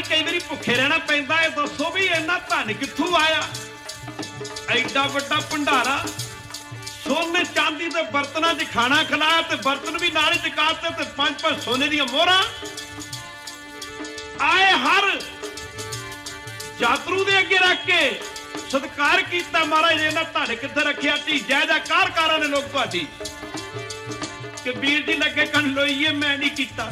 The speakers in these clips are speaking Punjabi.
महाराज कई बार भुखे रहना पैंदा है, दसो भी इन्ना धन कित्थों आया? एडा वड्डा भंडारा, सोने चांदी के बर्तनों च खाना खिलाया ते बर्तन भी नाल चकाते ते 5-5 सोने दी मोहरां आए। हर यात्रु दे अगे रख के सत्कार किया। महाराज ने इन्ना धन कित्थे रखिया? धी जय जयकार कारां ने लोग तुहाडी। कबीर जी लगे कन लोईए मैं नहीं किया,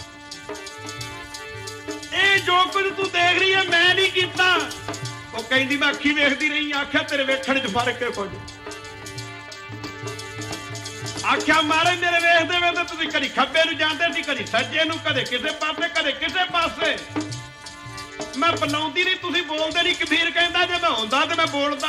ये जो कुछ तू देख रही है मैं नहीं किया। वो कहती मैं अखी वेखती रही, आख्या तेरे वेखण च फर्क है कुछ। आख्या महाराज मेरे वेखते वे तो तुसीं कदी खब्बे नूं जांदे सी, कदी सज्जे नूं, कदे किसे पासे कदे किसे पासे। मैं बनाउंदी नहीं, तुसीं बोलदे नहीं। कबीर कहंदा जे मैं हुंदा ते मैं बोलदा।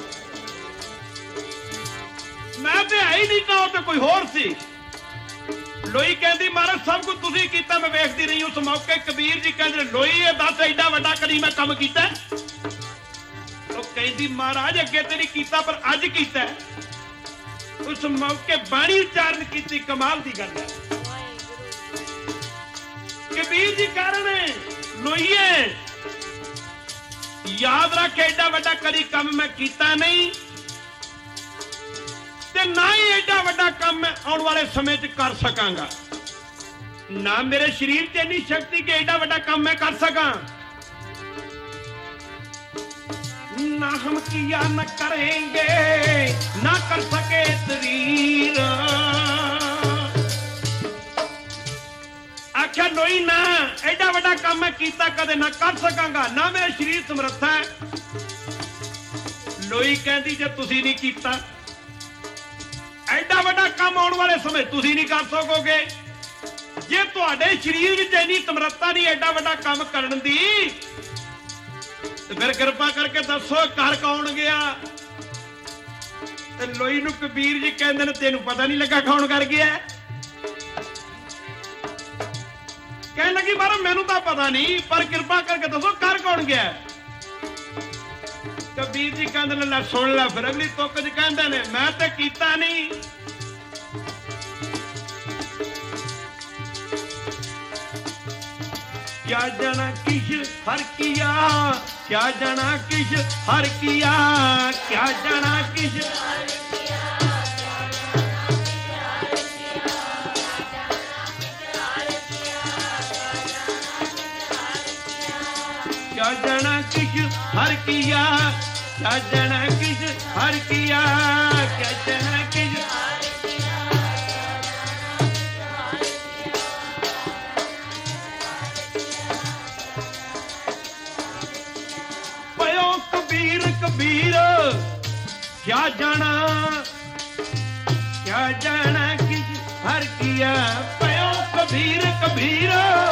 मैं ते है ही नहीं ना, ते कोई होर सी। लोई कहती महाराज सब कुछ तुसीं कीता, मैं वेखदी रही। उस मौके कबीर जी कहंदे लोई ये दस एडा वड्डा कदी मैं काम कीता? तो कहती महाराज अगे ते नहीं कीता पर अज कीता। उस मौके बाणी उच्चारण की, कमाल की गल है। कबीर जी कह रहे हैं लोईए याद रख एडा वड्डा कदी काम मैं कीता नहीं, ते ना ही एडा वड्डा काम मैं आने वाले समय च कर सकांगा। ना मेरे शरीर च इन्नी शक्ति कि एडा वड्डा काम मैं कर सकां। ना हम किया न करेंगे, ना कर सके शरीर। आख्या लोई ना एडा वड्डा काम मैं कीता कदे ना कर सकांगा, ना मेरे शरीर समर्था है। लोई कहती जे तुसीं नहीं कीता एडा वड्डा काम आने वाले समय तुसीं नहीं कर सकोगे। जे तुहाडे शरीर विच इन्नी समर्था नहीं एडा वड्डा काम करन दी, ते फिर कृपा करके दसो कर कौन गया? ते लोई नूं कबीर जी कहंदे ने तेनू पता नहीं लगा कौन कर गया? कहने लगी महाराज मैनू तां पता नहीं, पर कृपा करके दसो कर कौन गया? कबीर जी कहंदे ने लै सुन लै। फिर अगली तुक च कहंदे ने मैं ते कीता नहीं। क्या जाना किश हर किया, क्या जाना किश हर किया, क्या जाना किश क्या जाना किश हर किया, क्या जाना किश हर किया, क्या जाना किश पयो कबीर कबीर। क्या जाना किश हर किया, पयो कबीर कबीर।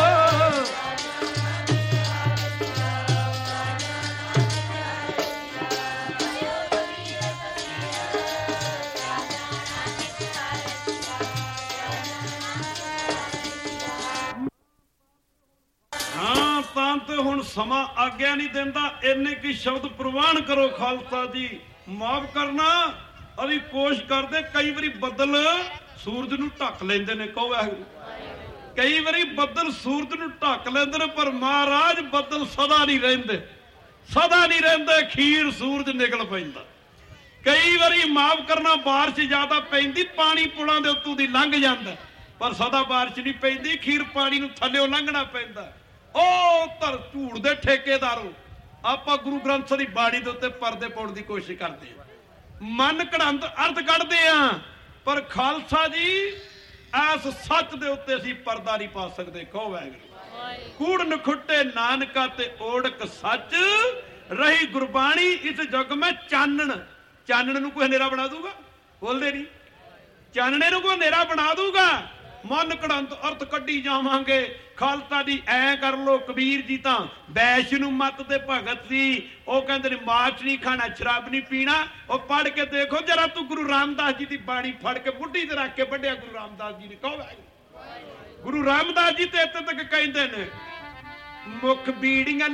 हुण समा आग्या नहीं देंदा, इन्ने की शब्द प्रवान करो खालसा जी। माफ करना अभी कोशिश करते, कई बारी बदल सूरज नूं ढक लेंदे ने। कहो वाहिगुरू, कई बारी बदल सूरज नूं ढक लेंदे ने, पर महाराज बदल सदा नहीं रहिंदे, सदा नहीं रहिंदे। खीर सूरज निकल पैंदा। कई बारी माफ करना बारिश ज्यादा पैंदी, पानी पुलां दे उत्तों दी लंघ जांदा, पर सदा बारिश नहीं पैंदी। खीर पानी नूं थल्लेओं लंघना पैंदा। ओ धर झूठ दे ठेकेदारों, आपां गुरु ग्रंथ साहिब दी बाणी दे उत्ते परदे पाउण दी कोशिश करदे हां, मन कढ़ंत अर्थ कढदे हां, पर खालसा जी इस सच दे उत्ते असीं परदा नहीं पा सकदे। कहो वाहिगुरू। कूड़ नखुट्टे नानका ते ओढ़क सच, रही गुरबाणी इस जुग में चानण। चानण नूं कोई हनेरा बना दूगा? बोलदे नहीं। चानणे नूं कोई हनेरा बना दूगा? मन कढ़ंत अर्थ कड्ढी जावांगे। खालसा जी ऐ कर लो, कबीर जी तां वैश्य नूं मत दे भगत सी। ਉਹ ਕਹਿੰਦੇ ਨੇ ਮਾਚ नहीं खाना, शराब नहीं पीना। ਉਹ पढ़ के देखो जरा तू गुरु रामदास जी की बाणी फड़ के बुढ़ी ते रख के वड्डिया गुरु रामदास जी ने। कहो गुरु रामदास जी ते इत्थे तक कहंदे ने मुख बीड़ियां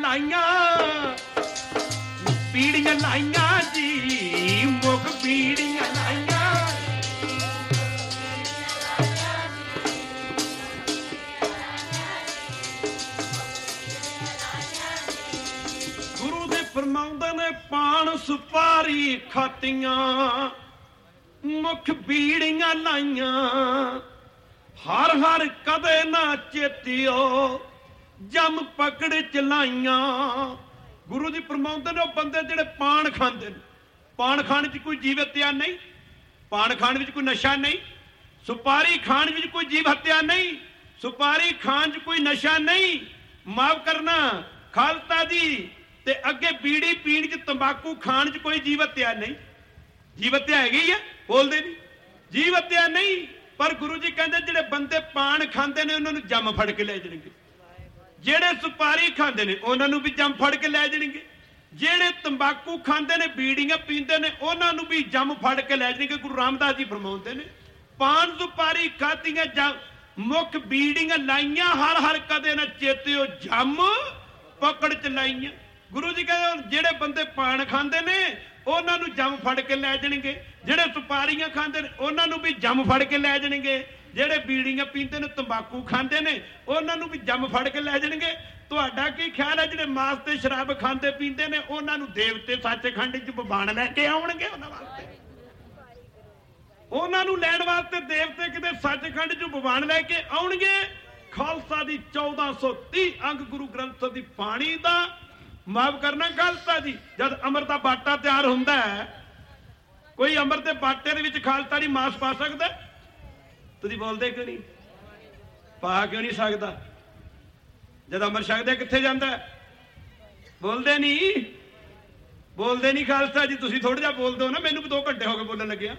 लाइयां जी, मुख बीड़ियां लाइयां। ਪਾਨ ਸੁਪਾਰੀ ਖਾਤੀਆਂ, ਮੁਖ ਬੀੜੀਆਂ ਲਾਈਆਂ, ਹਰ ਹਰ ਕਦੇ ਨਾ ਚੇਤਿਓ, ਜਮ ਪਕੜ ਚਲਾਈਆਂ। ਗੁਰੂ ਜੀ ਫਰਮਾਉਂਦੇ ਨੇ ਉਹ ਬੰਦੇ ਜਿਹੜੇ ਪਾਨ ਖਾਂਦੇ ਨੇ, ਪਾਨ ਖਾਣ 'ਚ ਕੋਈ ਜੀਵ ਹੱਤਿਆ ਨਹੀਂ, ਪਾਨ ਖਾਣ ਵਿੱਚ ਕੋਈ ਨਸ਼ਾ ਨਹੀਂ, ਸੁਪਾਰੀ ਖਾਣ ਵਿੱਚ ਕੋਈ ਜੀਵ ਹੱਤਿਆ ਨਹੀਂ, ਸੁਪਾਰੀ ਖਾਣ 'ਚ ਕੋਈ ਨਸ਼ਾ ਨਹੀਂ, ਮਾਫ ਕਰਨਾ ਖਾਲਸਾ ਜੀ। ਤੇ ਅੱਗੇ ਬੀੜੀ ਪੀਣ 'ਚ, ਤੰਬਾਕੂ ਖਾਣ 'ਚ ਕੋਈ ਜੀਵ ਹੱਤਿਆ ਨਹੀਂ। ਜੀਵ ਹੱਤਿਆ ਹੈਗੀ ਆ, ਬੋਲਦੇ ਨਹੀਂ, ਜੀਵ ਹੱਤਿਆ ਨਹੀਂ। ਪਰ ਗੁਰੂ ਜੀ ਕਹਿੰਦੇ ਜਿਹੜੇ ਬੰਦੇ ਪਾਨ ਖਾਂਦੇ ਨੇ ਉਹਨਾਂ ਨੂੰ ਜੰਮ ਫੜ ਕੇ ਲੈ ਜਾਣਗੇ, ਜਿਹੜੇ ਸੁਪਾਰੀ ਖਾਂਦੇ ਨੇ ਉਹਨਾਂ ਨੂੰ ਵੀ ਜੰਮ ਫੜ ਕੇ ਲੈ ਜਾਣਗੇ, ਜਿਹੜੇ ਤੰਬਾਕੂ ਖਾਂਦੇ ਨੇ, ਬੀੜੀਆਂ ਪੀਂਦੇ ਨੇ, ਉਹਨਾਂ ਨੂੰ ਵੀ ਜੰਮ ਫੜ ਕੇ ਲੈ ਜਾਣਗੇ। ਗੁਰੂ ਰਾਮਦਾਸ ਜੀ ਫਰਮਾਉਂਦੇ ਨੇ ਪਾਨ ਸੁਪਾਰੀ ਖਾਤੀਆਂ, ਮੁਖ ਬੀੜੀਆਂ ਲਾਈਆਂ, ਹਰ ਹਰ ਕਦੇ ਨਾ ਚੇਤਿਓ, ਜੰਮ ਪਕੜ ਚ ਲਾਈਆਂ। ਗੁਰੂ ਜੀ ਕਹਿੰਦੇ ਜਿਹੜੇ ਬੰਦੇ ਪਾਨ ਖਾਂਦੇ ਨੇ ਉਹਨਾਂ ਨੂੰ ਜੰਮ ਫੜ ਕੇ ਲੈ ਜਾਣਗੇ, ਜਿਹੜੇ ਸੁਪਾਰੀਆਂ ਖਾਂਦੇ ਨੇ ਉਹਨਾਂ ਨੂੰ ਵੀ ਜੰਮ ਫੜ ਕੇ ਲੈ ਜਾਣਗੇ, ਜਿਹੜੇ ਬੀੜੀਆਂ ਪੀਂਦੇ ਨੇ, ਤੰਬਾਕੂ ਖਾਂਦੇ ਨੇ, ਉਹਨਾਂ ਨੂੰ ਵੀ ਜੰਮ ਫੜ ਕੇ ਲੈ ਜਾਣਗੇ। ਤੁਹਾਡਾ ਕੀ ਖਿਆਲ ਹੈ ਜਿਹੜੇ ਮਾਸ ਤੇ ਸ਼ਰਾਬ ਖਾਂਦੇ ਪੀਂਦੇ ਨੇ ਉਹਨਾਂ ਨੂੰ ਦੇਵਤੇ ਸੱਚਖੰਡ 'ਚ ਬਬਾਣ ਲੈ ਕੇ ਆਉਣਗੇ? ਉਹਨਾਂ ਵਾਸਤੇ, ਉਹਨਾਂ ਨੂੰ ਲੈਣ ਵਾਸਤੇ ਦੇਵਤੇ ਕਿਤੇ ਸੱਚਖੰਡ 'ਚ ਬਬਾਣ ਲੈ ਕੇ ਆਉਣਗੇ। ਖਾਲਸਾ ਦੀ 1430 ਅੰਗ ਗੁਰੂ ਗ੍ਰੰਥ ਸਾਹਿਬ ਦੀ ਬਾਣੀ ਦਾ, ਮਾਫ ਕਰਨਾ ਖਾਲਸਾ ਜੀ, ਜਦ ਅੰਮ੍ਰਿਤ ਦਾ ਬਾਟਾ ਤਿਆਰ ਹੁੰਦਾ ਹੈ, ਕੋਈ ਅੰਮ੍ਰਿਤ ਦੇ ਬਾਟੇ ਦੇ ਵਿੱਚ ਖਾਲਸਾ ਦੀ ਮਾਸ ਪਾ ਸਕਦਾ? ਤੁਸੀਂ ਬੋਲਦੇ ਕਿਉਂ ਨਹੀਂ? ਪਾ ਕਿਉਂ ਨਹੀਂ ਸਕਦਾ? ਜਦ ਅੰਮ੍ਰਿਤ ਛਕਦੇ ਕਿੱਥੇ ਜਾਂਦਾ? ਬੋਲਦੇ ਨਹੀਂ, ਬੋਲਦੇ ਨਹੀਂ ਖਾਲਸਾ ਜੀ। ਤੁਸੀਂ ਥੋੜਾ ਜਿਹਾ ਬੋਲਦੇ ਹੋ ਨਾ, ਮੈਨੂੰ ਵੀ 2 ਘੰਟੇ ਹੋ ਗਏ ਬੋਲਣ ਲੱਗਿਆ।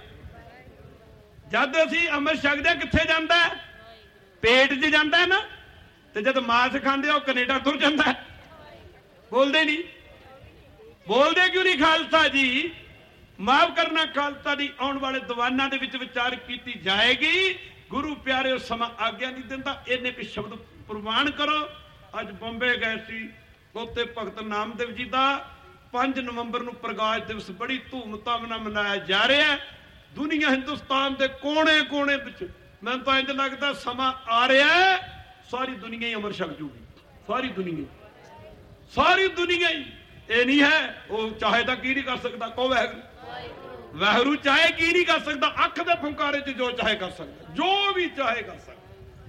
ਜਦ ਅਸੀਂ ਅੰਮ੍ਰਿਤ ਛਕਦੇ ਕਿੱਥੇ ਜਾਂਦਾ? ਪੇਟ 'ਚ ਜਾਂਦਾ ਨਾ। ਤੇ ਜਦ ਮਾਸ ਖਾਂਦੇ ਉਹ ਕੈਨੇਡਾ ਤੁਰ ਜਾਂਦਾ। ਬੋਲਦੇ ਨਹੀਂ, ਬੋਲਦੇ ਕਿਉਂ ਨਹੀਂ ਖਾਲਸਾ ਜੀ? ਮਾਫ ਕਰਨਾ ਖਾਲਸਾ ਦੀ ਆਉਣ ਵਾਲੇ ਦੀਵਾਨਾਂ ਦੇ ਵਿੱਚ ਵਿਚਾਰ ਕੀਤੀ ਜਾਏਗੀ। ਗੁਰੂ ਪਿਆਰਿਓ ਸਮਾਂ ਆਗਿਆ ਨਹੀਂ ਦਿੰਦਾ, ਇੰਨੇ ਕੁ ਸ਼ਬਦ ਪ੍ਰਵਾਨ ਕਰੋ। ਅੱਜ ਬੰਬੇ ਗਏ ਸੀ, ਬਹੁਤੇ ਭਗਤ ਨਾਮਦੇਵ ਜੀ ਦਾ 5 ਨਵੰਬਰ ਨੂੰ ਪ੍ਰਕਾਸ਼ ਦਿਵਸ ਬੜੀ ਧੂਮਧਾਮ ਨਾਲ ਮਨਾਇਆ ਜਾ ਰਿਹਾ। ਦੁਨੀਆ, ਹਿੰਦੁਸਤਾਨ ਦੇ ਕੋਨੇ-ਕੋਨੇ ਵਿੱਚ ਮੈਨੂੰ ਤਾਂ ਇੰਝ ਲੱਗਦਾ ਸਮਾਂ ਆ ਰਿਹਾ ਸਾਰੀ ਦੁਨੀਆ ਹੀ ਅਮਰ ਛਕ ਜੂਗੀ, ਸਾਰੀ ਦੁਨੀਆ, ਸਾਰੀ ਦੁਨੀਆ ਹੀ। ਇਹ ਨਹੀਂ ਹੈ ਉਹ ਚਾਹੇ ਤਾਂ ਕੀ ਨਹੀਂ ਕਰ ਸਕਦਾ, ਕਹੋ ਵਾਹਿਗੁਰੂ। ਵਾਹਿਗੁਰੂ ਚਾਹੇ ਕੀ ਨਹੀਂ ਕਰ ਸਕਦਾ, ਅੱਖ ਦੇ ਫੁੰਕਾਰੇ 'ਚ ਜੋ ਚਾਹੇ ਕਰ ਸਕਦਾ, ਜੋ ਵੀ ਚਾਹੇ ਕਰ ਸਕਦਾ।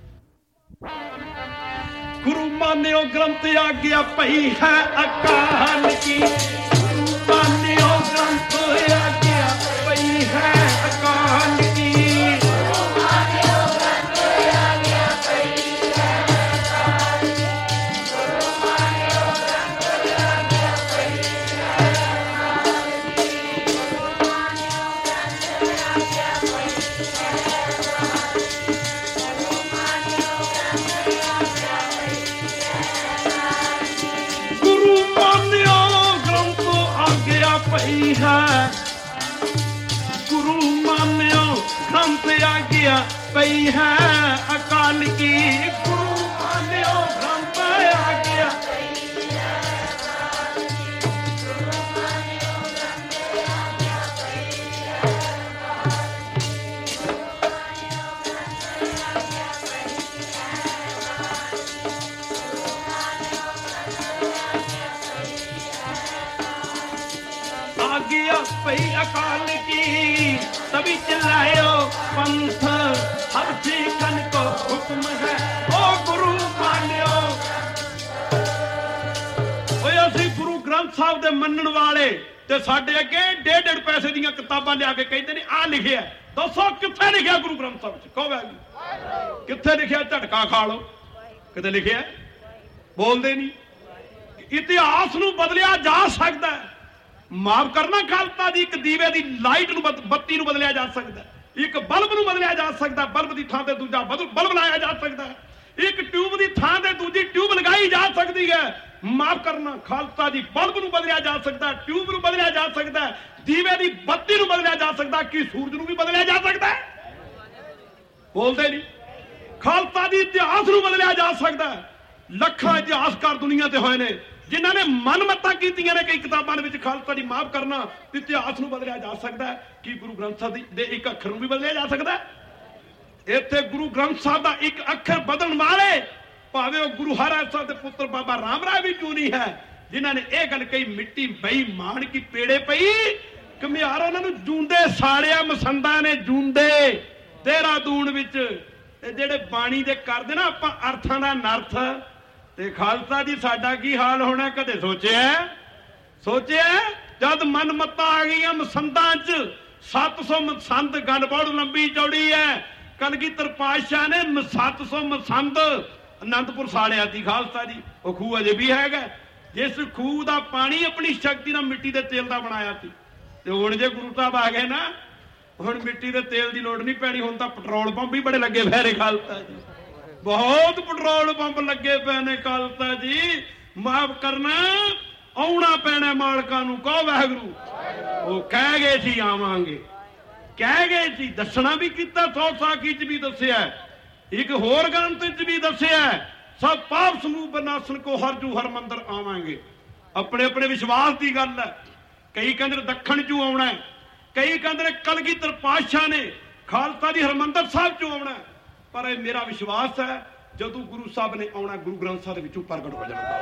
ਗੁਰੂ ਮਾਨਿਓ ਗ੍ਰੰਥ ਆਗਿਆ ਪਈ ਹੈ ਅਕਾਲ ਕੀ, ਗੁਰੂ ਮਾਨਿਓ ਗ੍ਰੰਥ ਆਗਿਆ ਪਈ ਹੈ ਅਕਾਲ ਕੀ, ਗੁਰੂ ਮਾਨਿਓ ਗ੍ਰੰਥ ਆਗਿਆ ਪਈ ਹੈ ਅਕਾਲ ਕੀ, ਗੁਰੂ ਮਾਨਿਓ ਗ੍ਰੰਥ ਆਗਿਆ ਪਈ ਹੈ ਅਕਾਲ ਕੀ, ਗੁਰੂ ਮਾਨਿਓ ਗ੍ਰੰਥ ਆਗਿਆ ਪਈ ਹੈ ਅਕਾਲ ਕੀ, ਗੁਰੂ ਮਾਨਿਓ ਗ੍ਰੰਥ ਪਈ ਹੈ, ਗੁਰੂ ਮਾਨਿਓ ਗ੍ਰੰਥ ਆਗਿਆ ਪਈ ਹੈ ਅਕਾਲ ਕੀ, ਗੁਰੂ ਮਾਨਿਓ ਗ੍ਰੰਥ ਆਗਿਆ ਪਈ ਹੈ ਅਕਾਲ ਕੀ, ਗੁਰੂ ਮਾਨਿਓ ਗ੍ਰੰਥ ਆਗਿਆ ਪਈ ਹੈ ਅਕਾਲ ਕੀ, ਗੁਰੂ ਮਾਨਿਓ ਗ੍ਰੰਥ ਆਗਿਆ ਪਈ ਹੈ ਅਕਾਲ ਕੀ, ਗੁਰੂ ਮਾਨਿਓ ਗ੍ਰੰਥ ਆਗਿਆ ਆਗਿਆ ਪਈ ਅਕਾਲ ਕੀ, ਤभी ਚਲਾਇਓ ਪੰਥ ਹਰ ਸਿੱਖਨ ਕੋ ਹੁਕਮ ਹੈ, ਓ ਗੁਰੂ ਮਾਨਿਓ। ਓਏ ਅਸੀਂ ਗੁਰੂ ਗ੍ਰੰਥ ਸਾਹਿਬ ਦੇ ਮੰਨਣ ਵਾਲੇ ਤੇ ਸਾਡੇ ਅੱਗੇ 1.5 ਪੈਸੇ ਦੀਆਂ ਕਿਤਾਬਾਂ ਲਿਆ ਕੇ ਕਹਿੰਦੇ ਨੇ ਆਹ ਲਿਖਿਆ, ਦੱਸੋ ਕਿੱਥੇ ਲਿਖਿਆ ਗੁਰੂ ਗ੍ਰੰਥ ਸਾਹਿਬ 'ਚ? ਕਹੋ ਵਾਹਿਗੁਰੂ, ਕਿੱਥੇ ਲਿਖਿਆ? ਝਟਕਾ ਖਾ ਲਓ, ਕਿਤੇ ਲਿਖਿਆ? ਬੋਲਦੇ ਨਹੀਂ। ਇਤਿਹਾਸ ਨੂੰ ਬਦਲਿਆ ਜਾ ਸਕਦਾ, ਮਾਫ ਕਰਨਾ ਖਾਲਸਾ ਜੀ, ਇੱਕ ਦੀਵੇ ਦੀ ਲਾਈਟ ਨੂੰ, ਬੱਤੀ ਨੂੰ ਬਦਲਿਆ ਜਾ ਸਕਦਾ, ਇੱਕ ਬਲਬ ਨੂੰ ਬਦਲਿਆ ਜਾ ਸਕਦਾ, ਬਲਬ ਦੀ ਥਾਂ ਤੇ ਦੂਜਾ ਬਲਬ ਲਾਇਆ ਜਾ ਸਕਦਾ, ਇੱਕ ਟਿਊਬ ਦੀ ਥਾਂ ਤੇ ਦੂਜੀ ਟਿਊਬ ਲਗਾਈ ਜਾ ਸਕਦੀ ਹੈ। ਮਾਫ ਕਰਨਾ ਖਾਲਸਾ ਜੀ, ਬਲਬ ਨੂੰ ਬਦਲਿਆ ਜਾ ਸਕਦਾ, ਟਿਊਬ ਨੂੰ ਬਦਲਿਆ ਜਾ ਸਕਦਾ, ਦੀਵੇ ਦੀ ਬੱਤੀ ਨੂੰ ਬਦਲਿਆ ਜਾ ਸਕਦਾ, ਕਿ ਸੂਰਜ ਨੂੰ ਵੀ ਬਦਲਿਆ ਜਾ ਸਕਦਾ? ਬੋਲਦੇ ਨਹੀਂ। ਖਾਲਸਾ ਦੀ ਇਤਿਹਾਸ ਨੂੰ ਬਦਲਿਆ ਜਾ ਸਕਦਾ। ਲੱਖਾਂ ਇਤਿਹਾਸਕਾਰ ਦੁਨੀਆ ਤੇ ਹੋਏ ਨੇ ਜਿਨ੍ਹਾਂ ਨੇ ਮਨਮਤਾਂ ਕੀਤੀਆਂ ਨੇ ਕਈ ਕਿਤਾਬਾਂ ਦੇ ਵਿੱਚ। ਖਾਲਸਾ ਦੀ ਮਾਫ ਕਰਨਾ ਇਤਿਹਾਸ ਨੂੰ ਬਦਲਿਆ ਜਾ ਸਕਦਾ ਹੈ, ਕਿ ਗੁਰੂ ਗ੍ਰੰਥ ਸਾਹਿਬ ਦੇ ਇੱਕ ਅੱਖਰ ਨੂੰ ਵੀ ਬਦਲਿਆ ਜਾ ਸਕਦਾ ਹੈ। ਇੱਥੇ ਗੁਰੂ ਗ੍ਰੰਥ ਸਾਹਿਬ ਦਾ ਇੱਕ ਅੱਖਰ ਬਦਲਣ ਵਾਲੇ ਭਾਵੇਂ ਉਹ ਗੁਰੂ ਹਰਿ ਸਾਹਿਬ ਦੇ ਪੁੱਤਰ ਬਾਬਾ ਰਾਮ ਰਾਏ ਵੀ ਕਿਉਂ ਨਹੀਂ ਹੈ, जिन्हां ने यह गल कही मिट्टी बेईमान की पेड़े पई घमियार उन्हां नूं जूंदे साड़िया मसंदा ने जूंदे देहरादून विच ਜਿਹੜੇ ਬਾਣੀ ਦੇ ਕਰਦੇ ਨਾ ਆਪਾਂ ਅਰਥਾਂ ਦਾ ਨਰਥ ਤੇ ਖਾਲਸਾ ਜੀ ਸਾਡਾ ਕੀ ਹਾਲ ਹੋਣਾ ਕਦੇ ਸੋਚਿਆ ਜਦ ਮਨ ਮੱਤਾਂ ਆ ਗਈਆਂ ਮਸੰਦਾਂ 'ਚ 700 ਮਸੰਦ ਗੰਢ ਲੰਬੀ ਚੌੜੀ ਹੈ ਕਲਗੀਧਰ ਪਾਤਸ਼ਾਹ ਨੇ 700 ਮਸੰਦ ਅਨੰਦਪੁਰ ਸਾੜਿਆ ਸੀ ਖਾਲਸਾ ਜੀ ਉਹ ਖੂਹ ਅਜੇ ਵੀ ਹੈਗਾ ਜਿਸ ਖੂਹ ਦਾ ਪਾਣੀ ਆਪਣੀ ਸ਼ਕਤੀ ਨਾਲ ਮਿੱਟੀ ਦੇ ਤੇਲ ਦਾ ਬਣਾਇਆ ਸੀ ਤੇ ਹੁਣ ਜੇ ਗੁਰੂ ਸਾਹਿਬ ਆ ਗਏ ਨਾ ਹੁਣ ਮਿੱਟੀ ਦੇ ਤੇਲ ਦੀ ਲੋੜ ਨਹੀਂ ਪੈਣੀ ਹੁਣ ਤਾਂ ਪੈਟਰੋਲ ਪੰਪ ਵੀ ਬੜੇ ਲੱਗੇ ਪਏ ਨੇ ਖਾਲਸਾ ਜੀ ਬਹੁਤ ਪੈਟਰੋਲ ਪੰਪ ਲੱਗੇ ਪਏ ਨੇ ਖਾਲਸਾ ਜੀ ਮਾਫ ਕਰਨਾ ਆਉਣਾ ਪੈਣਾ ਮਾਲਕਾਂ ਨੂੰ ਕਹੋ ਵਾਹਿਗੁਰੂ ਉਹ ਕਹਿ ਗਏ ਸੀ ਆਵਾਂਗੇ ਕਹਿ ਗਏ ਸੀ ਦੱਸਣਾ ਵੀ ਕੀਤਾ ਸੌ ਸਾਖੀ ਚ ਵੀ ਦੱਸਿਆ ਇੱਕ ਹੋਰ ਗ੍ਰੰਥ ਚ ਵੀ ਦੱਸਿਆ ਸਭ ਪਾਪ ਸਮੂਹ ਬਨਾਸਨ ਕੋ ਹਰਜੂ ਹਰਮੰਦਰ ਆਵਾਂਗੇ ਆਪਣੇ ਆਪਣੇ ਵਿਸ਼ਵਾਸ ਦੀ ਗੱਲ ਹੈ ਕਈ ਕਹਿੰਦੇ ਦੱਖਣ ਚੋਂ ਆਉਣਾ ਕਈ ਕਹਿੰਦੇ ਕਲਗੀਧਰ ਪਾਤਸ਼ਾਹ ਨੇ ਖਾਲਸਾ ਦੀ ਹਰਮੰਦਰ ਸਾਹਿਬ ਚੋਂ ਆਉਣਾ ਪਰ ਇਹ ਮੇਰਾ ਵਿਸ਼ਵਾਸ ਹੈ ਜਦੋਂ ਗੁਰੂ ਸਾਹਿਬ ਨੇ ਆਉਣਾ ਗੁਰੂ ਗ੍ਰੰਥ ਸਾਹਿਬ ਦੇ ਵਿੱਚੋਂ ਪ੍ਰਗਟ ਹੋ ਜਾਣਾ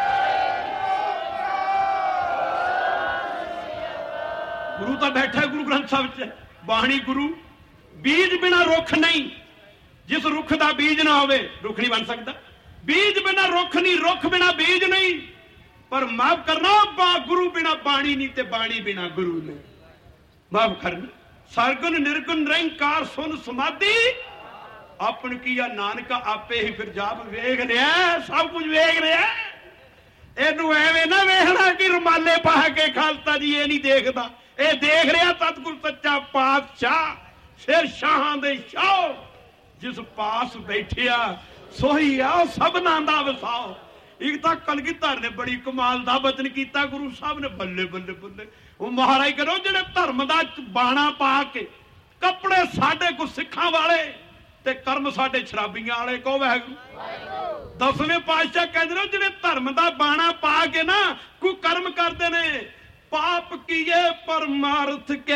ਗੁਰੂ ਤਾਂ ਬੈਠਾ ਗੁਰੂ ਗ੍ਰੰਥ ਸਾਹਿਬ 'ਚ ਬਾਣੀ ਗੁਰੂ ਬੀਜ ਬਿਨਾ ਰੁੱਖ ਨਹੀਂ ਜਿਸ ਰੁੱਖ ਦਾ ਬੀਜ ਨਾ ਹੋਵੇ ਰੁੱਖ ਨਹੀਂ ਬਣ ਸਕਦਾ ਬੀਜ ਬਿਨਾ ਰੁੱਖ ਨਹੀਂ ਰੁੱਖ ਬਿਨਾ ਬੀਜ ਨਹੀਂ ਪਰ ਮਾਫ ਕਰਨਾ ਗੁਰੂ ਬਿਨਾ ਬਾਣੀ ਨਹੀਂ ਤੇ ਬਾਣੀ ਬਿਨਾ ਗੁਰੂ ਨਹੀਂ ਮਾਫ ਕਰਨਾ ਸਰਗੁਣ ਨਿਰਗੁਣ ਨਿਰੰਕਾਰ ਸੁਨ ਸਮਾਧੀ ਆਪਣ ਕੀਆ ਨਾਨਕਾ ਆਪੇ ਹੀ ਫਿਰ ਜਾਪ ਵੇਖ ਰਿਹਾ ਸਭ ਕੁਝ ਵੇਖ ਰਿਹਾ ਇਹਨੂੰ ਐਵੇਂ ਨਾ ਵੇਖਣਾ ਕਿ ਰੁਮਾਲੇ ਪਾ ਕੇ ਖਾਲਸਾ ਜੀ ਇਹ ਨਹੀਂ ਦੇਖਦਾ ਇਹ ਦੇਖ ਰਿਹਾ ਸਤਿਗੁਰ ਸੱਚਾ ਪਾਤਸ਼ਾਹ ਸਿਰ ਸ਼ਾਹਾਂ ਦੇ ਸ਼ਾਹ ਜਿਸ ਪਾਸ ਬੈਠਿਆ ਸੋਹੀ ਆ ਸਭਨਾਂ ਦਾ ਵਸਾਓ ਇੱਕ ਤਾਂ ਕਲਗੀਧਰ ਨੇ ਬੜੀ ਕਮਾਲ ਦਾ ਬਚਨ ਕੀਤਾ ਗੁਰੂ ਸਾਹਿਬ ਨੇ ਬੱਲੇ ਬੱਲੇ ਬੱਲੇ ਉਹ ਮਹਾਰਾਜ ਕਰੋ ਜਿਹੜੇ ਧਰਮ ਦਾ ਬਾਣਾ ਪਾ ਕੇ ਕੱਪੜੇ ਸਾਡੇ ਕੋ ਸਿੱਖਾਂ ਵਾਲੇ ਤੇ ਕਰਮ ਸਾਡੇ ਸ਼ਰਾਬੀਆਂ ਵਾਲੇ ਕਹੋ ਵਾਹਿਗੁਰੂ ਦਸਵੇਂ ਪਾਤਸ਼ਾਹ ਕਹਿੰਦੇ ਨੇ ਜਿਹੜੇ ਧਰਮ ਦਾ ਬਾਣਾ ਪਾ ਕੇ ਨਾ ਕੋਈ ਕਰਮ ਕਰਦੇ ਨੇ ਪਾਪ ਕੀਏ ਪਰਮਾਰਥ ਕੇ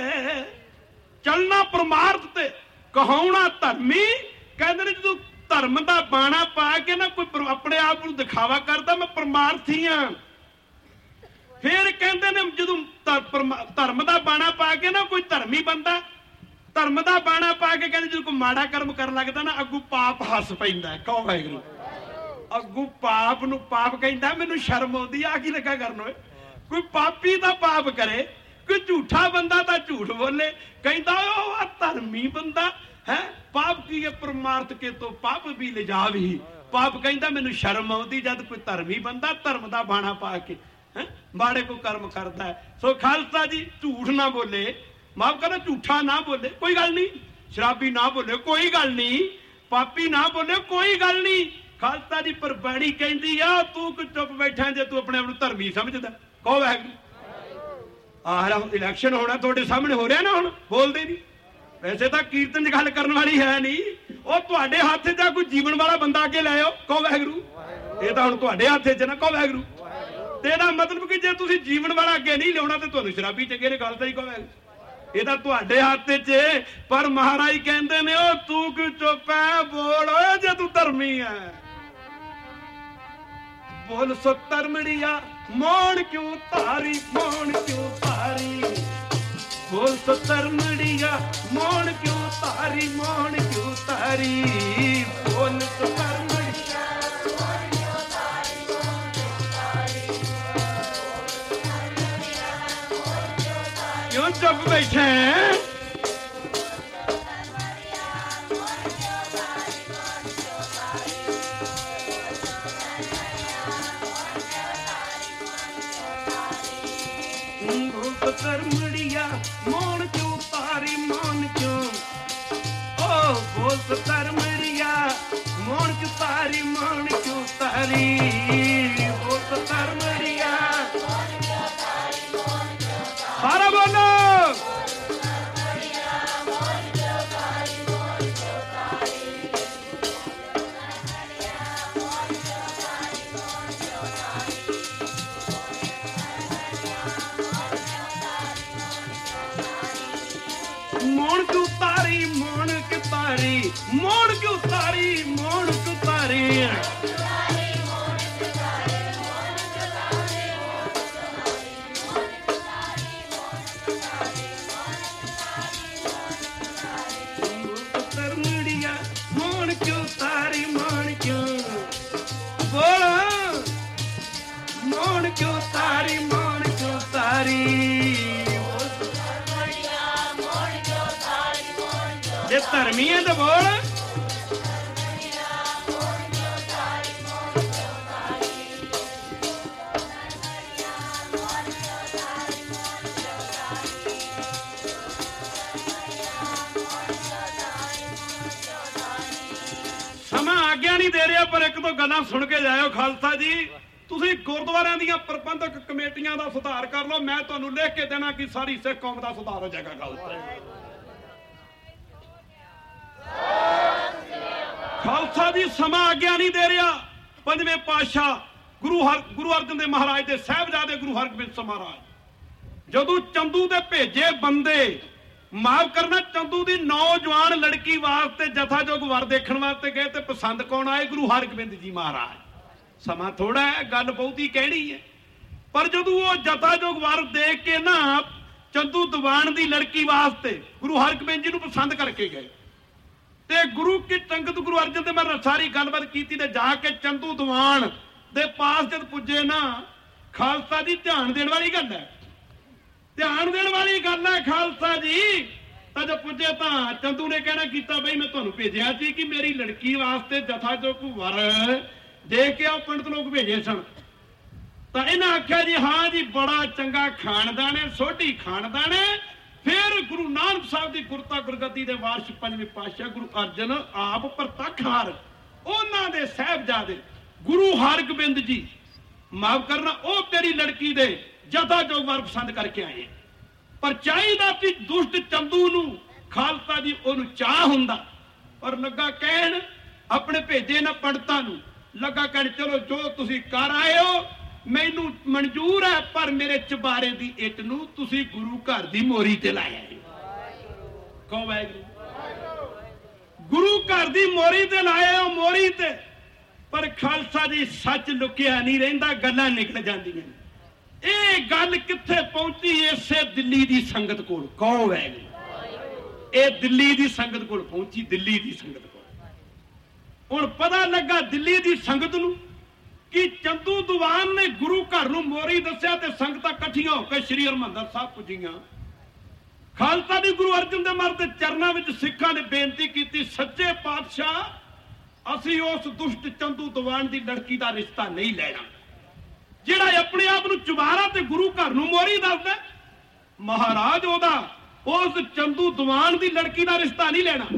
ਚੱਲਣਾ ਪਰਮਾਰਥ ਤੇ ਕਹਾਉਣਾ ਧਰਮੀ ਕਹਿੰਦੇ ਨੇ ਜਦੋਂ ਧਰਮ ਦਾ ਬਾਣਾ ਪਾ ਕੇ ਨਾ ਕੋਈ ਆਪਣੇ ਆਪ ਨੂੰ ਦਿਖਾਵਾ ਕਰਦਾ ਮੈਂ ਪਰਮਾਰਥੀ ਆ ਫਿਰ ਕਹਿੰਦੇ ਨੇ ਜਦੋਂ ਧਰਮ ਦਾ ਬਾਣਾ ਪਾ ਕੇ ਨਾ ਕੋਈ ਧਰਮੀ ਬੰਦਾ ਧਰਮ ਦਾ ਬਾਣਾ ਪਾ ਕੇ ਕਹਿੰਦੇ ਜਦੋਂ ਕੋਈ ਮਾੜਾ ਕਰਮ ਕਰਨ ਲੱਗਦਾ ਨਾ ਅੱਗੂ ਪਾਪ ਹੱਸ ਪੈਂਦਾ ਕਹੋ ਵਾਹਿਗੁਰੂ ਅੱਗੂ ਪਾਪ ਨੂੰ ਪਾਪ ਕਹਿੰਦਾ ਮੈਨੂੰ ਸ਼ਰਮ ਆਉਂਦੀ ਆ ਕੀ ਲੱਗਾ ਕਰਨ ਓਏ ਕੋਈ ਪਾਪੀ ਦਾ ਪਾਪ ਕਰੇ ਕੋਈ ਝੂਠਾ ਬੰਦਾ ਤਾਂ ਝੂਠ ਬੋਲੇ ਕਹਿੰਦਾ ਉਹ ਆ ਧਰਮੀ ਬੰਦਾ ਹੈ ਪਾਪ ਕੀ ਹੈ ਪਰਮਾਰਥ ਕੇ ਤੋਂ ਪਾਪ ਵੀ ਲਿਜਾਵੀ ਪਾਪ ਕਹਿੰਦਾ ਮੈਨੂੰ ਸ਼ਰਮ ਆਉਂਦੀ ਜਦ ਕੋਈ ਧਰਮੀ ਬੰਦਾ ਧਰਮ ਦਾ ਬਾਣਾ ਪਾ ਕੇ ਮਾੜੇ ਕੋ ਕਰਮ ਕਰਦਾ ਸੋ ਖਾਲਸਾ ਜੀ ਝੂਠ ਨਾ ਬੋਲੇ ਮਾਫ ਕਰੋ ਝੂਠਾ ਨਾ ਬੋਲੇ ਕੋਈ ਗੱਲ ਨਹੀਂ ਸ਼ਰਾਬੀ ਨਾ ਬੋਲੇ ਕੋਈ ਗੱਲ ਨਹੀਂ ਪਾਪੀ ਨਾ ਬੋਲੇ ਕੋਈ ਗੱਲ ਨਹੀਂ ਖਾਲਸਾ ਜੀ ਪਰ ਬਾਣੀ ਕਹਿੰਦੀ ਆ ਤੂੰ ਕਿ ਚੁੱਪ ਬੈਠਾ ਜੇ ਤੂੰ ਆਪਣੇ ਆਪ ਨੂੰ ਧਰਮੀ ਸਮਝਦਾ ਕਹੋ ਵਾਹਿਗੁਰੂ ਆਹ ਇਲੈਕਸ਼ਨ ਹੋਣਾ ਤੁਹਾਡੇ ਸਾਹਮਣੇ ਹੋ ਰਿਹਾ ਨਾ ਹੁਣ ਬੋਲਦੇ ਨਹੀਂ ਵੈਸੇ ਤਾਂ ਕੀਰਤਨ ਦੀ ਗੱਲ ਕਰਨ ਵਾਲੀ ਹੈ ਨਹੀਂ ਉਹ ਤੁਹਾਡੇ ਹੱਥ 'ਚ ਕੋਈ ਜੀਵਨ ਵਾਲਾ ਬੰਦਾ ਅੱਗੇ ਲੈ ਆਓ ਕਹੋ ਵਾਹਿਗੁਰੂ ਇਹ ਤਾਂ ਹੁਣ ਤੁਹਾਡੇ ਹੱਥ 'ਚ ਨਾ ਕਹੋ ਵਾਹਿਗੁਰੂ ਤੇ ਇਹਦਾ ਮਤਲਬ ਕਿ ਜੇ ਤੁਸੀਂ ਜੀਵਨ ਵਾਲਾ ਅੱਗੇ ਨਹੀਂ ਲਿਆਉਣਾ ਤੇ ਤੁਹਾਨੂੰ ਸ਼ਰਾਬੀ ਚੰਗੇ ਨੇ ਗੱਲ ਤਾਂ ਹੀ ਕਹੋ ਵਾਹਿਗੁਰੂ ਇਹ ਤਾਂ ਤੁਹਾਡੇ ਹੱਥ 'ਚ ਪਰ ਮਹਾਰਾਜ ਕਹਿੰਦੇ ਨੇ ਉਹ ਤੂੰ ਕਿਉਂ ਚੁੱਪ ਹੈ ਬੋਲ ਓਏ ਜੇ ਤੂੰ ਧਰਮੀ ਹੈ ਬੋਲ ਸੋ ਧਰਮੜੀਆ ਮੋਣ ਕਿਉਂ ਧਾਰੀ ਮੋਣ ਕਿਉਂ ਧਾਰੀ ਬੋਲ ਸੋ ਧਰਮੜੀਆ ਮੋਣ ਕਿਉਂ ਧਾਰੀ ਮੋਣ ਕਿਉਂ ਧਾਰੀ ਬੋਲ ਸੋ ਧਰਮੜੀਆ ਮੋਣ ਕਿਉਂ ਧਾਰੀ ਮੋਣ ਕਿਉਂ ਧਾਰੀ ਕਿਉਂ ਚੁੱਪ ਬੈਠੇ ਧਰਮੜੀਆ ਮੋਣ ਕਿਉਂ ਤਾਰੀ ਮੋਣ ਕਿਉਂ ਓ ਬੋਲ ਧਰਮੜੀਆ ਮੋਣ ਕਿਉਂ ਤਾਰੀ ਮੋਣ ਕਿਉਂ ਤਾਰੀ ਬੋਲ ਧਰਮੜੀਆ ਸਾਰਾ ਬੋਲੋ ਮੋਣ ਕਿਉਂ ਤਾਰੀ ਮੋਣ ਕਿਉਂ ਤਾਰੀ ਮੋਣ ਕਿਉਂ ਤਾਰੀ ਮੋਣ ਕਿਉਂ ਤਾਰੀ ਕਿਉਂ ਤਾਰੀ, ਮੋੜ ਕਿਉਂ ਤਾਰੀ, ਜੇ ਧਰਮੀ ਹੈ ਤਾਂ ਬੋਲ। ਸਮਾਂ ਆਗਿਆ ਨਹੀਂ ਦੇ ਰਿਹਾ, ਪਰ ਇੱਕ ਦੋ ਗੱਲਾਂ ਸੁਣ ਕੇ ਜਾਇਓ ਖਾਲਸਾ ਜੀ। ਤੁਸੀਂ ਗੁਰਦੁਆਰਿਆਂ ਦੀਆਂ ਪ੍ਰਬੰਧਕ ਕਮੇਟੀਆਂ ਦਾ ਸੁਧਾਰ ਕਰ ਲਓ, ਮੈਂ ਤੁਹਾਨੂੰ ਲਿਖ ਕੇ ਦੇਣਾ ਕਿ ਸਾਰੀ ਸਿੱਖ ਕੌਮ ਦਾ ਸੁਧਾਰ ਹੋ ਜਾਏਗਾ। ਖਾਲਸਾ ਜੀ ਸਮਾਂ ਆਗਿਆ ਨਹੀਂ ਦੇ ਰਿਹਾ। ਪੰਜਵੇਂ ਪਾਤਸ਼ਾਹ ਗੁਰੂ ਅਰਜਨ ਦੇਵ ਮਹਾਰਾਜ ਦੇ ਸਾਹਿਬਜ਼ਾਦੇ ਗੁਰੂ ਹਰਗੋਬਿੰਦ ਸਿੰਘ ਮਹਾਰਾਜ ਜਦੋਂ ਚੰਦੂ ਦੇ ਭੇਜੇ ਬੰਦੇ, ਮਾਫ ਕਰਨਾ, ਚੰਦੂ ਦੀ ਨੌਜਵਾਨ ਲੜਕੀ ਵਾਸਤੇ ਜਥਾਜੋਗ ਵਰ ਦੇਖਣ ਵਾਸਤੇ ਗਏ ਤੇ ਪਸੰਦ ਕੌਣ ਆਏ? ਗੁਰੂ ਹਰਗੋਬਿੰਦ ਜੀ ਮਹਾਰਾਜ। ਸਮਾਂ ਥੋੜਾ ਹੈ, ਗੱਲ ਬਹੁਤੀ ਕਹਿਣੀ ਹੈ, ਪਰ ਜਦੋਂ ਉਹ ਜਥਾਜੋਗ ਵਰ ਦੇਖ ਕੇ ਨਾ ਚੰਦੂ ਦੀਵਾਨ ਦੀ ਲੜਕੀ ਵਾਸਤੇ ਗੁਰੂ ਹਰਗੋਬਿੰਦ ਜੀ ਨੂੰ ਪਸੰਦ ਕਰਕੇ ਗਏ ਤੇ ਗੁਰੂ ਕੀ ਸੰਗਤ ਗੁਰੂ ਅਰਜਨ ਦੇਵ ਮਹਾਰਾਜ ਸਾਰੀ ਗੱਲਬਾਤ ਕੀਤੀ ਤੇ ਜਾ ਕੇ ਚੰਦੂ ਦੀਵਾਨ ਦੇ ਪਾਸ ਜਦ ਪੁੱਜੇ ਨਾ, ਖਾਲਸਾ ਜੀ ਧਿਆਨ ਦੇਣ ਵਾਲੀ ਗੱਲ ਹੈ, ਧਿਆਨ ਦੇਣ ਵਾਲੀ ਗੱਲ ਹੈ ਖਾਲਸਾ ਜੀ। ਤਾਂ ਜਦ ਪੁੱਜੇ ਤਾਂ ਚੰਦੂ ਨੇ ਕਹਿਣਾ ਕੀਤਾ, ਬਈ ਮੈਂ ਤੁਹਾਨੂੰ ਭੇਜਿਆ ਸੀ ਕਿ ਮੇਰੀ ਲੜਕੀ ਵਾਸਤੇ ਜਥਾਜੋਗ ਵਰ ਦੇ ਕੇ ਆਓ, ਪੰਡਤ ਲੋਕ ਭੇਜੇ ਸਨ। ਤਾਂ ਇਹਨਾਂ ਆਖਿਆ ਜੀ ਹਾਂ ਜੀ, ਬੜਾ ਚੰਗਾ ਖਾਨਦਾਨ ਹੈ, ਸੋਢੀ ਖਾਨਦਾਨ ਹੈ। ਫਿਰ ਗੁਰੂ ਨਾਨਕ ਸਾਹਿਬ ਦੀ ਗੁਰਤਾ ਗੁਰਗੱਦੀ ਦੇ ਵਾਰਿਸ ਪੰਜਵੇਂ ਪਾਤਸ਼ਾਹ ਗੁਰੂ ਅਰਜਨ ਆਪ ਪ੍ਰਤੱਖਹਾਰ, ਉਹਨਾਂ ਦੇ ਸਾਹਿਬਜ਼ਾਦੇ ਗੁਰੂ ਹਰਗੋਬਿੰਦ ਜੀ, ਮਾਫ ਕਰਨਾ, ਉਹ ਤੇਰੀ ਲੜਕੀ ਦੇ ਜਥਾਜੋਗ ਵਰ ਪਸੰਦ ਕਰਕੇ ਆਏ। ਪਰ ਚਾਹੀਦਾ ਸੀ ਦੁਸ਼ਟ ਚੰਦੂ ਨੂੰ, ਖਾਲਸਾ ਜੀ ਉਹਨੂੰ ਚਾਹ ਹੁੰਦਾ, ਪਰ ਲੱਗਾ ਕਹਿਣ ਆਪਣੇ ਭੇਜੇ ਨਾ ਪੰਡਤਾਂ ਨੂੰ, ਲੱਗਾ ਕਹਿਣ ਚਲੋ ਜੋ ਤੁਸੀਂ ਕਰ ਆਏ ਹੋ ਮੈਨੂੰ ਮਨਜ਼ੂਰ ਹੈ, ਪਰ ਮੇਰੇ ਚਬਾਰੇ ਦੀ ਇੱਟ ਨੂੰ ਤੁਸੀਂ ਗੁਰੂ ਘਰ ਦੀ ਮੋਰੀ ਤੇ ਲਾਇਆ। ਕਹੋ ਵਾਹਿਗੁਰੂ। ਗੁਰੂ ਘਰ ਦੀ ਮੋਰੀ ਤੇ ਲਾਏ ਹੋ, ਮੋਰੀ ਤੇ। ਪਰ ਖਾਲਸਾ ਜੀ ਸੱਚ ਲੁਕਿਆ ਨਹੀਂ ਰਹਿੰਦਾ, ਗੱਲਾਂ ਨਿਕਲ ਜਾਂਦੀਆਂ। ਇਹ ਗੱਲ ਕਿੱਥੇ ਪਹੁੰਚੀ? ਇਸੇ ਦਿੱਲੀ ਦੀ ਸੰਗਤ ਕੋਲ। ਕਹੋ ਵਾਹਿਗੁਰੂ। ਇਹ ਦਿੱਲੀ ਦੀ ਸੰਗਤ ਕੋਲ ਪਹੁੰਚੀ, ਦਿੱਲੀ ਦੀ ਸੰਗਤ ਕੋਲ। ਹੁਣ ਪਤਾ ਲੱਗਾ ਦਿੱਲੀ ਦੀ ਸੰਗਤ ਨੂੰ ਕਿ ਚੰਦੂ ਦੀਵਾਨ ਨੇ ਗੁਰੂ ਘਰ ਨੂੰ ਮੋਰੀ ਦੱਸਿਆ ਤੇ ਸੰਗਤਾਂ ਇਕੱਠੀਆਂ ਹੋ ਕੇ ਸ੍ਰੀ ਹਰਿਮੰਦਰ ਸਾਹਿਬ ਪੁੱਜੀਆਂ। ਖਾਲਸਾ ਜੀ ਗੁਰੂ ਅਰਜਨ ਦੇਵ ਮਹਾਰਾਜ ਦੇ ਚਰਨਾਂ ਵਿੱਚ ਸਿੱਖਾਂ ਨੇ ਬੇਨਤੀ ਕੀਤੀ, ਸੱਚੇ ਪਾਤਸ਼ਾਹ ਅਸੀਂ ਉਸ ਦੁਸ਼ਟ ਚੰਦੂ ਦੀਵਾਨ ਦੀ ਲੜਕੀ ਦਾ ਰਿਸ਼ਤਾ ਨਹੀਂ ਲੈਣਾ, ਜਿਹੜਾ ਆਪਣੇ ਆਪ ਨੂੰ ਚੁਬਾਰਾ ਤੇ ਗੁਰੂ ਘਰ ਨੂੰ ਮੋਰੀ ਦੱਸਦਾ। ਮਹਾਰਾਜ ਉਹਦਾ ਉਸ ਚੰਦੂ ਦੀਵਾਨ ਦੀ ਲੜਕੀ ਦਾ ਰਿਸ਼ਤਾ ਨਹੀਂ ਲੈਣਾ।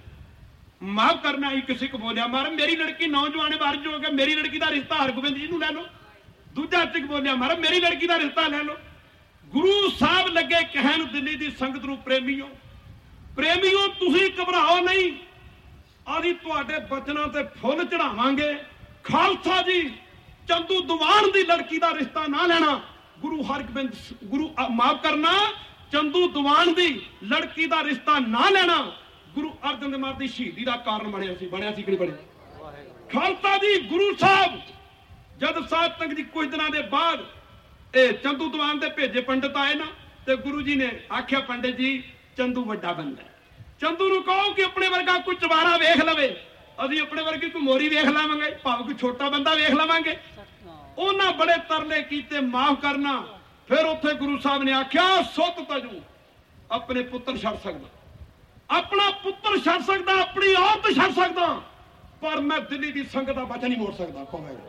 ਮਾਫ ਕਰਨਾ, ਇੱਕ ਸਿੱਖ ਬੋਲਿਆ ਮਹਾਰਾਜ ਮੇਰੀ ਲੜਕੀ ਨੌਜਵਾਨ ਬਾਰਜ ਹੋ ਗਿਆ, ਮੇਰੀ ਲੜਕੀ ਦਾ ਰਿਸ਼ਤਾ ਹਰਗੋਬਿੰਦ ਜੀ ਨੂੰ ਲੈ ਲਓ। ਦੂਜਾ ਸਿੱਖ ਬੋਲਿਆ ਮਹਾਰਾਜ ਮੇਰੀ ਲੜਕੀ ਦਾ ਰਿਸ਼ਤਾ ਲੈ ਲਓ। ਗੁਰੂ ਸਾਹਿਬ ਲੱਗੇ ਕਹਿਣ ਦਿੱਲੀ ਦੀ ਸੰਗਤ ਨੂੰ, ਪ੍ਰੇਮੀਓ ਪ੍ਰੇਮੀਓ ਤੁਸੀਂ ਘਬਰਾਓ ਨਹੀਂ, ਅਸੀਂ ਤੁਹਾਡੇ ਬਚਨਾਂ ਤੇ ਫੁੱਲ ਚੜਾਵਾਂਗੇ। ਖਾਲਸਾ ਜੀ ਚੰਦੂ ਦੀਵਾਨ ਦੀ ਲੜਕੀ ਦਾ ਰਿਸ਼ਤਾ ਨਾ ਲੈਣਾ, ਗੁਰੂ ਹਰਗੋਬਿੰਦ ਮਾਫ ਕਰਨਾ, ਚੰਦੂ ਦੀਵਾਨ ਦੀ ਲੜਕੀ ਦਾ ਰਿਸ਼ਤਾ ਨਾ ਲੈਣਾ ਗੁਰੂ ਅਰਜਨ ਦੇਵ ਮਹਾਰਾਜ ਦੀ ਸ਼ਹੀਦੀ ਦਾ ਕਾਰਨ ਬਣਿਆ ਸੀ ਕਿ ਨਹੀਂ ਬਣਿਆ? ਖਾਲਸਾ ਜੀ ਗੁਰੂ ਸਾਹਿਬ ਜਦ ਸਾਧ ਸੰਗਤ ਜੀ ਕੁਝ ਦਿਨਾਂ ਦੇ ਬਾਅਦ ਇਹ ਚੰਦੂ ਦੀਵਾਨ ਦੇ ਭੇਜੇ ਪੰਡਤ ਆਏ ਨਾ, ਤੇ ਗੁਰੂ ਜੀ ਨੇ ਆਖਿਆ ਪੰਡਿਤ ਜੀ ਚੰਦੂ ਵੱਡਾ ਬੰਦਾ, ਚੰਦੂ ਨੂੰ ਕਹੋ ਕਿ ਆਪਣੇ ਵਰਗਾ ਕੋਈ ਚਵਾਰਾ ਵੇਖ ਲਵੇ, ਅਸੀਂ ਆਪਣੇ ਵਰਗੀ ਕੋਈ ਮੋਰੀ ਵੇਖ ਲਾਵਾਂਗੇ, ਭਾਵੇਂ ਕੋਈ ਛੋਟਾ ਬੰਦਾ ਵੇਖ ਲਵਾਂਗੇ। ਉਹਨਾਂ ਬੜੇ ਤਰਲੇ ਕੀਤੇ, ਮਾਫ ਕਰਨਾ। ਫਿਰ ਉੱਥੇ ਗੁਰੂ ਸਾਹਿਬ ਨੇ ਆਖਿਆ ਸੁੱਤ ਤਜੂ ਆਪਣੇ ਪੁੱਤਰ ਛੱਡ ਸਕਦਾ, ਆਪਣਾ ਪੁੱਤਰ ਛੱਡ ਸਕਦਾ, ਆਪਣੀ ਔਰਤ ਛੱਡ ਸਕਦਾ, ਪਰ ਮੈਂ ਦਿੱਲੀ ਦੀ ਸੰਗਤ ਦਾ ਵਚਨ ਨਹੀਂ ਮੋੜ ਸਕਦਾ।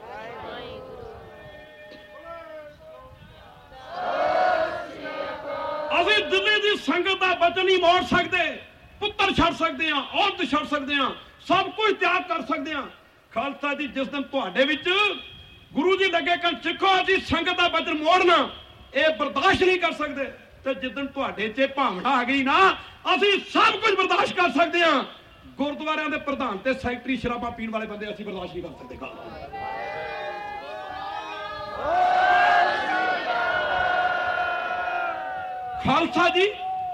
ਅਸੀਂ ਦਿੱਲੀ ਦੀ ਸੰਗਤ ਦਾ ਵਚਨ ਨਹੀਂ ਮੋੜ ਸਕਦੇ। ਪੁੱਤਰ ਛੱਡ ਸਕਦੇ ਹਾਂ, ਔਰਤ ਛੱਡ ਸਕਦੇ ਹਾਂ, ਸਭ ਕੁਝ ਤਿਆਗ ਕਰ ਸਕਦੇ ਹਾਂ। ਖਾਲਸਾ ਜੀ ਜਿਸ ਦਿਨ ਤੁਹਾਡੇ ਵਿੱਚ ਗੁਰੂ ਜੀ ਲੱਗੇ ਕਿ ਸਿੱਖੋ ਅਸੀਂ ਸੰਗਤ ਦਾ ਵਚਨ ਮੋੜਨਾ ਇਹ ਬਰਦਾਸ਼ਤ ਨਹੀਂ ਕਰ ਸਕਦੇ, ਤੇ ਜਿੱਦਣ ਤੁਹਾਡੇ 'ਚ ਭਾਵਨਾ ਆ ਗਈ ਨਾ ਅਸੀਂ ਸਭ ਕੁਝ ਬਰਦਾਸ਼ਤ ਕਰ ਸਕਦੇ ਹਾਂ। ਗੁਰਦੁਆਰਿਆਂ ਦੇ ਪ੍ਰਧਾਨ ਤੇ ਸੈਕਟਰੀ ਸ਼ਰਾਬਾਂ ਪੀਣ ਵਾਲੇ ਬੰਦੇ ਅਸੀਂ ਬਰਦਾਸ਼ਤ ਨਹੀਂ ਕਰ ਸਕਦੇ। ਖਾਲਸਾ ਜੀ